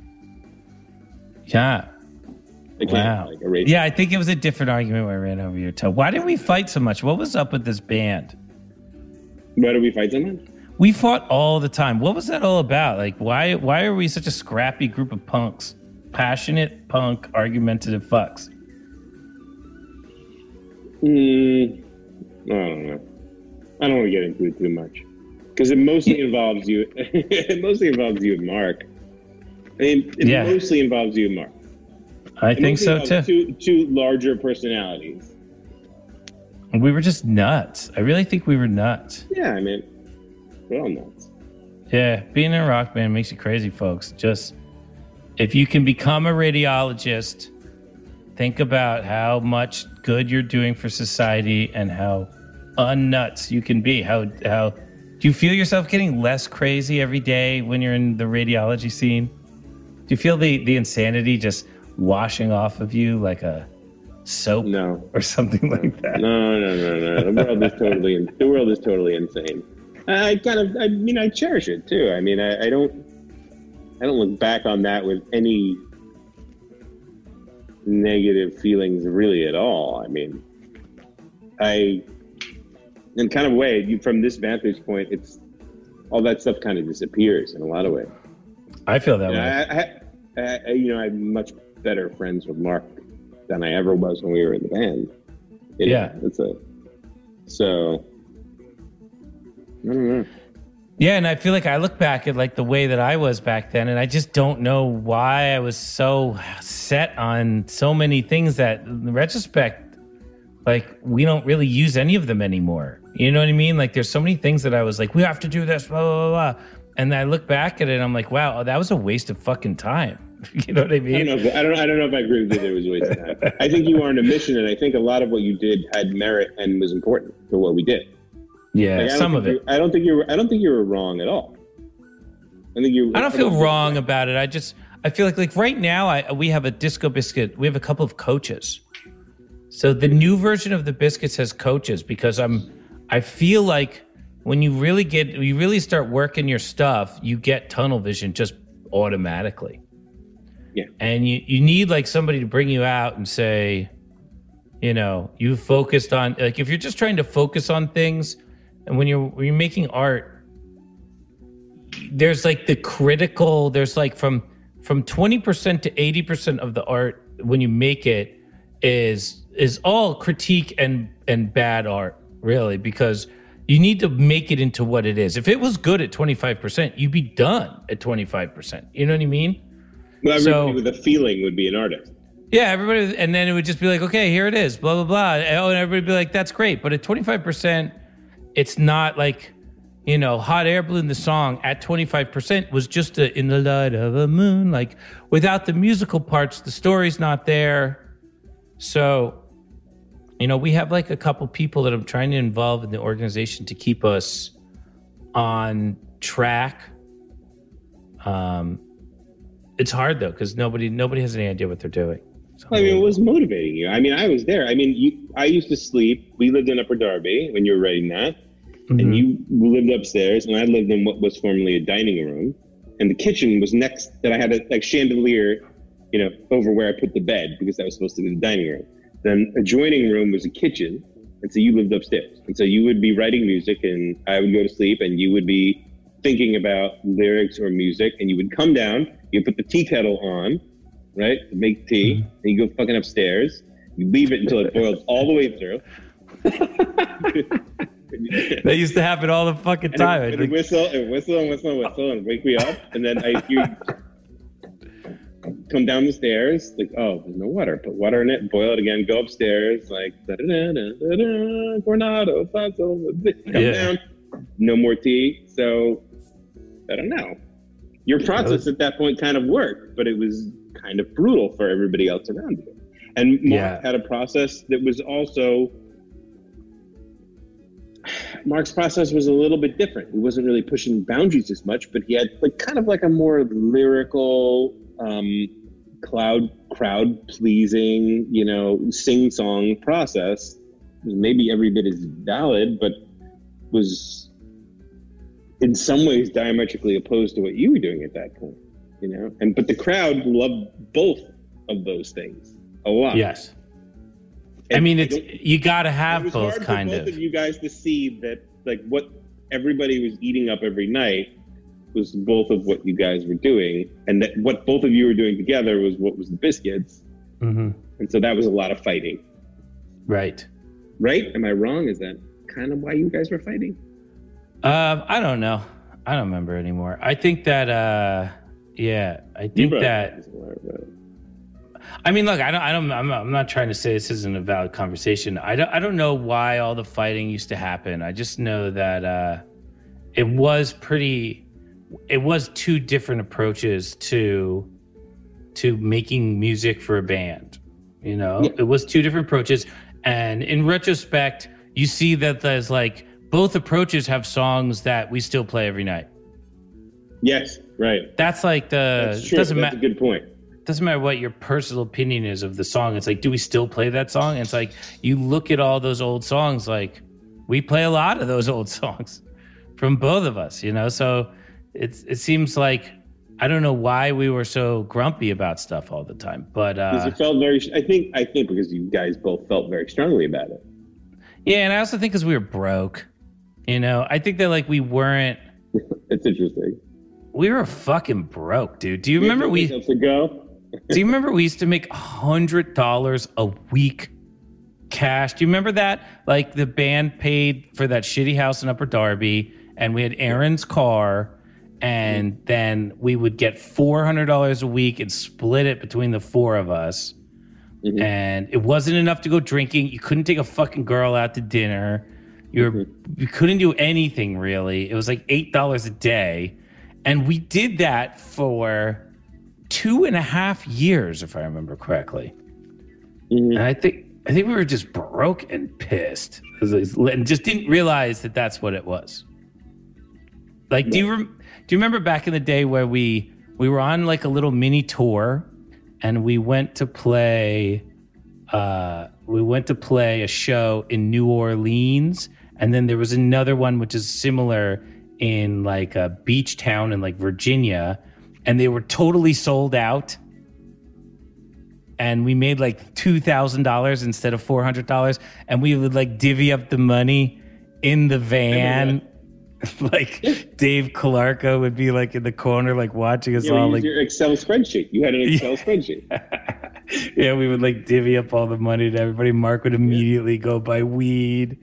Yeah. Wow. Like yeah, I think it was a different argument where I ran over your toe. Why did we fight so much? What was up with this band? Why did we fight so much? We fought all the time. What was that all about? Like, why why are we such a scrappy group of punks? Passionate, punk, argumentative fucks. Mm, I don't know. I don't want to get into it too much. Because it mostly involves you. It mostly involves you and Mark. I mean, it yeah. mostly involves you and Mark. I it think so too. Two, two larger personalities. We were just nuts. I really think we were nuts. Yeah, I mean, we're all nuts. Yeah, being in a rock band makes you crazy, folks. Just, if you can become a radiologist, think about how much good you're doing for society and how unnuts you can be. How, how, do you feel yourself getting less crazy every day when you're in the radiology scene? Do you feel the, the insanity just washing off of you like a soap no. or something like that? No, no, no, no. The world is totally, in, the world is totally insane. I kind of, I mean, I cherish it too. I mean, I, I don't, I don't look back on that with any negative feelings really at all. I mean, I, in kind of a way, you, from this vantage point, it's all that stuff kind of disappears in a lot of ways. I feel that you way. Know, I, I, I, you know, I'm much better friends with Mark than I ever was when we were in the band. You know, yeah, that's it. So, I don't know. Yeah, and I feel like I look back at like the way that I was back then, and I just don't know why I was so set on so many things that, in retrospect, like we don't really use any of them anymore. You know what I mean? Like there's so many things that I was like, we have to do this, blah, blah, blah. And I look back at it and I'm like, wow, that was a waste of fucking time. You know what I I mean? don't know. If, I don't. I don't know if I agree with you. That it was a waste of time. I think you were on a mission, and I think a lot of what you did had merit and was important for what we did. Yeah, Like, I don't some think of it. you- I don't think you were. I don't think you were wrong at all. I think you. I don't feel think- wrong about it. I just I feel like like right now I we have a Disco Biscuit. We have a couple of coaches. So the new version of the biscuits has coaches because I'm I feel like when you really get you really start working your stuff, you get tunnel vision just automatically. Yeah. And you, you need like somebody to bring you out and say, you know, you focused on like if you're just trying to focus on things and when you're when you're making art, there's like the critical, there's like from from twenty percent to eighty percent of the art when you make it is is all critique and and bad art, really, because you need to make it into what it is. If it was good at twenty-five percent, you'd be done at twenty-five percent. You know what I mean? Well, everybody So- with a feeling would be an artist. Yeah, everybody, and then it would just be like, okay, here it is, blah, blah, blah. Oh, and everybody would be like, that's great. But at twenty-five percent, it's not like, you know, Hot Air Balloon, the song at twenty-five percent was just a, in the light of a moon. Like, without the musical parts, the story's not there. So, you know, we have like a couple people that I'm trying to involve in the organization to keep us on track. Um, it's hard though, because nobody nobody has any idea what they're doing. So, I mean, what was motivating you? I mean, I was there. I mean, you. I used to sleep. We lived in Upper Darby when you were writing that, Mhm. and you lived upstairs, and I lived in what was formerly a dining room, and the kitchen was next. That I had a like chandelier, you know, over where I put the bed because that was supposed to be the dining room. Then adjoining room was a kitchen, and so you lived upstairs, and so you would be writing music, and I would go to sleep, and you would be thinking about lyrics or music, and you would come down. You put the tea kettle on, right, to make tea, Mm-hmm. and you go fucking upstairs. You leave it until it boils all the way through. That used to happen all the fucking And time. it, I and think. whistle and whistle and whistle and whistle and wake me up, and then I you come down the stairs like, oh, there's no water. Put water in it, boil it again. Go upstairs like da da da da da da. Coronado, Faso, come Yeah. down. No more tea. So I don't know. Your process at that point kind of worked, but it was kind of brutal for everybody else around you. And Mark Yeah. had a process that was also. Mark's process was a little bit different. He wasn't really pushing boundaries as much, but he had like kind of like a more lyrical, um, cloud crowd pleasing, you know, sing song process. Maybe every bit as valid, but was in some ways diametrically opposed to what you were doing at that point. You know, and but the crowd loved both of those things a lot. Yes. I And mean, I it's don't- you got to it have was both, hard kind for of. both of you guys to see that like what everybody was eating up every night was both of what you guys were doing, and that what both of you were doing together was what was the biscuits. hmm And so that was a lot of fighting, Right. right? Am I wrong? Is that kind of why you guys were fighting? Um, I don't know. I don't remember anymore. I think that, uh, yeah, I You think brought that. it up. I mean, look, I don't, I don't, I'm not, I'm not trying to say this isn't a valid conversation. I don't, I don't know why all the fighting used to happen. I just know that uh, it was pretty, it was two different approaches to, to making music for a band. You know, Yeah. it was two different approaches, and in retrospect, you see that there's like both approaches have songs that we still play every night. Yes, right. That's like the That's true. doesn't That's matter. a good point. Doesn't matter what your personal opinion is of the song. It's like, do we still play that song? And it's like, you look at all those old songs, like we play a lot of those old songs from both of us, you know? So it's, it seems like, I don't know why we were so grumpy about stuff all the time, but, Because uh, you felt very. I think. I think because you guys both felt very strongly about it. yeah. And I also think cause we were broke, you know, I think that like we weren't, It's interesting. we were fucking broke, dude. Do you remember we, Else to go? Do you remember we used to make a hundred dollars a week cash? Do you remember that? Like the band paid for that shitty house in Upper Darby, and we had Aaron's car, and then we would get four hundred dollars a week and split it between the four of us. Mhm. And it wasn't enough to go drinking. You couldn't take a fucking girl out to dinner. You were, you couldn't do anything really. It was like eight dollars a day, and we did that for two and a half years, if I remember correctly. Mm-hmm. And I think I think we were just broke and pissed, and just didn't realize that that's what it was. Like, do you rem- do you remember back in the day where we we were on like a little mini tour, and we went to play uh, we went to play a show in New Orleans, and then there was another one which is similar in like a beach town in like Virginia, and they were totally sold out. And we made like two thousand dollars instead of four hundred dollars. And we would like divvy up the money in the van. Like Dave Calarco would be like in the corner, like watching us yeah, all. You Like your Excel spreadsheet. You had an Excel spreadsheet. Yeah, we would like divvy up all the money to everybody. Mark would immediately go buy weed.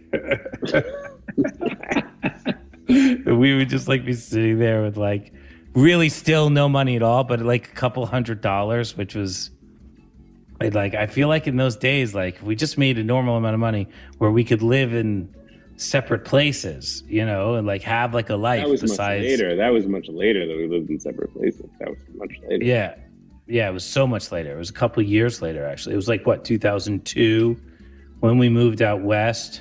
We would just like be sitting there with like really still no money at all, but like a couple hundred dollars, which was like, I feel like in those days, like we just made a normal amount of money where we could live in separate places, you know, and like have like a life That was besides. much later. That was much later that we lived in separate places. That was much later. Yeah. Yeah. It was so much later. It was a couple of years later, actually. It was like what, two thousand two when we moved out west.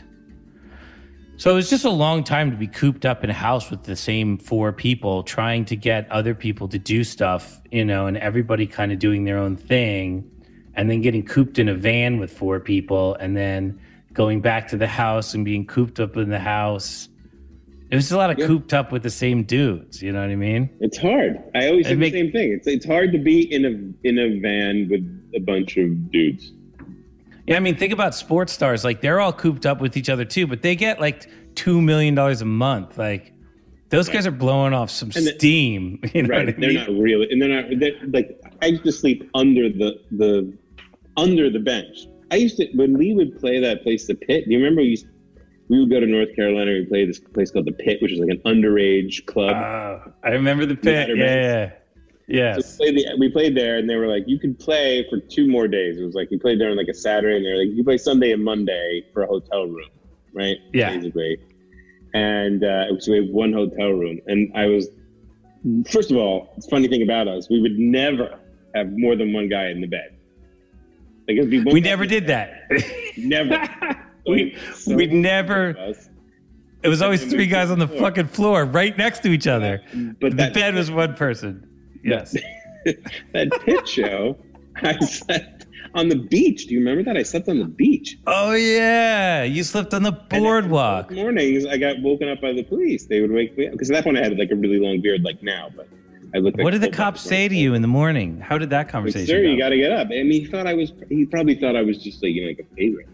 So it was just a long time to be cooped up in a house with the same four people, trying to get other people to do stuff, you know, and everybody kind of doing their own thing, and then getting cooped in a van with four people, and then going back to the house and being cooped up in the house. It was a lot of yeah. cooped up with the same dudes. You know what I mean? It's hard. I always say make, the same thing. It's it's hard to be in a in a van with a bunch of dudes. Yeah, I mean, think about sports stars. Like, they're all cooped up with each other, too, but they get, like, two million dollars a month. Like, those right. guys are blowing off some and steam. You know right. what I they're mean? not really, and they're not, they're, like, I used to sleep under the, the, under the bench. I used to, when we would play that place, the Pit, do you remember we used, we would go to North Carolina and we'd play this place called the Pit, which was like an underage club. Uh, I remember the Pit, yeah, yeah. Yes. So we, played the, we played there, and they were like, you could play for two more days. It was like, you played there on like a Saturday, and they were like, you play Sunday and Monday for a hotel room, right? Yeah. Basically. And uh, so we had one hotel room. And I was, first of all, the funny thing about us, we would never have more than one guy in the bed. Like, it'd be one we never did that. Never. we so we never. It was always three guys on the floor. fucking floor right next to each other. But the that, bed was one person. Yes. That Pit show, I slept on the beach. Do you remember that? I slept on the beach. Oh, yeah. You slept on the boardwalk. And mornings, I got woken up by the police. They would wake me up. Because at that point, I had like a really long beard like now. But I looked like What did the cops say to you in the morning? How did that conversation like, Sir, go? you got to get up. I mean, he thought I was, he probably thought I was just like, you know, like a vagrant.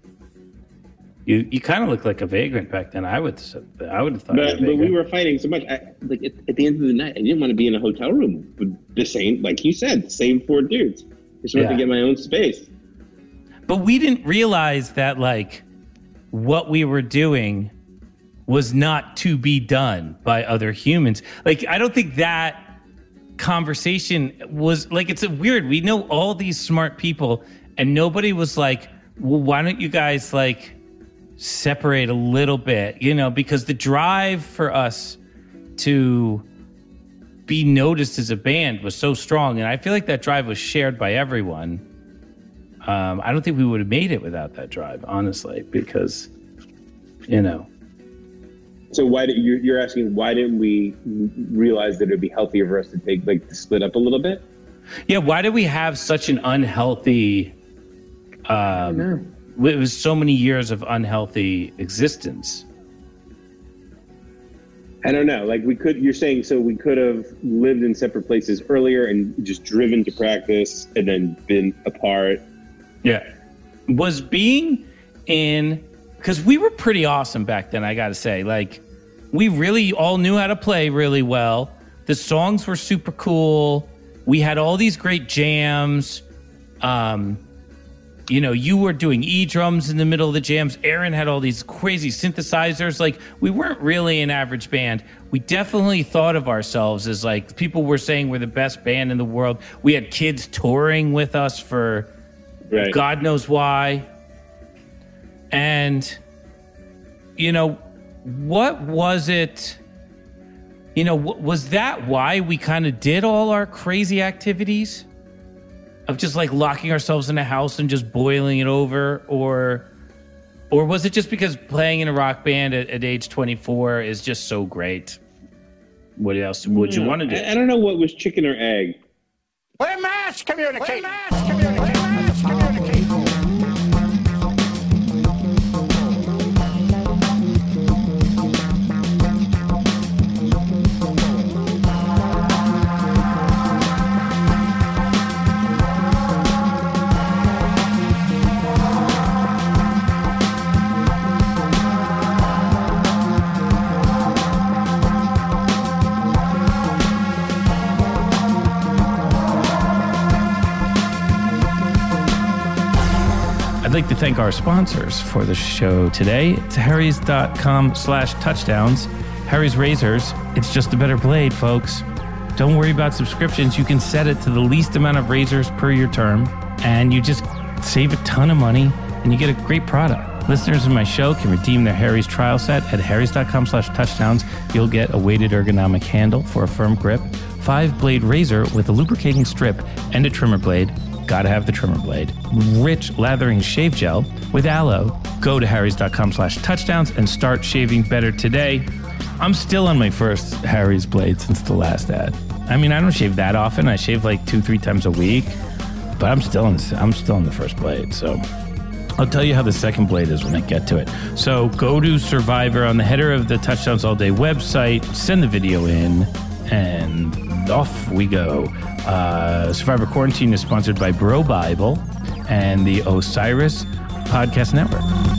You you kind of looked like a vagrant back then. I would I would have thought. But, but we were fighting so much. I, like at, at the end of the night, I didn't want to be in a hotel room with the same, like you said, the same four dudes. I just wanted yeah. to get my own space. But we didn't realize that like what we were doing was not to be done by other humans. Like, I don't think that conversation was like, it's a weird. We know all these smart people, and nobody was like, well, why don't you guys like separate a little bit, you know, because the drive for us to be noticed as a band was so strong. And I feel like that drive was shared by everyone. Um, I don't think we would have made it without that drive, honestly, because, you know. So why did you're, you're asking, why didn't we realize that it'd be healthier for us to take, like, to split up a little bit? Yeah. Why did we have such an unhealthy, um, I don't know. It was so many years of unhealthy existence. I don't know. Like we could, you're saying, so we could have lived in separate places earlier and just driven to practice and then been apart. Yeah. Was being in, because we were pretty awesome back then, I got to say. Like, we really all knew how to play really well. The songs were super cool. We had all these great jams. Um, You know, you were doing E-drums in the middle of the jams. Aaron had all these crazy synthesizers. Like, we weren't really an average band. We definitely thought of ourselves as, like, people were saying we're the best band in the world. We had kids touring with us for right. God knows why. And, you know, what was it You know, w- was that why we kind of did all our crazy activities of just like locking ourselves in a house and just boiling it over? Or or was it just because playing in a rock band at, at age twenty-four is just so great? What else would you No, want to do? I, I don't know what was chicken or egg. We're mass communicating. We're mass communicating. Mass communicating. I'd like to thank our sponsors for the show today. It's harrys.com slash touchdowns. Harry's Razors, it's just a better blade, folks. Don't worry about subscriptions. You can set it to the least amount of razors per your term, and you just save a ton of money, and you get a great product. Listeners of my show can redeem their Harry's trial set at harrys.com slash touchdowns. You'll get a weighted ergonomic handle for a firm grip, five-blade razor with a lubricating strip and a trimmer blade. Gotta have the trimmer blade. Rich lathering shave gel with aloe. Go to harrys.com slash touchdowns and start shaving better today. I'm still on my first Harry's blade since the last ad. I mean, I don't shave that often. I shave like two, three times a week, but I'm still in, I'm still on the first blade. So I'll tell you how the second blade is when I get to it. So go to Survivor on the header of the Touchdowns All Day website, send the video in, and off we go. Uh, Survivor Quarantine is sponsored by Bro Bible and the Osiris Podcast Network.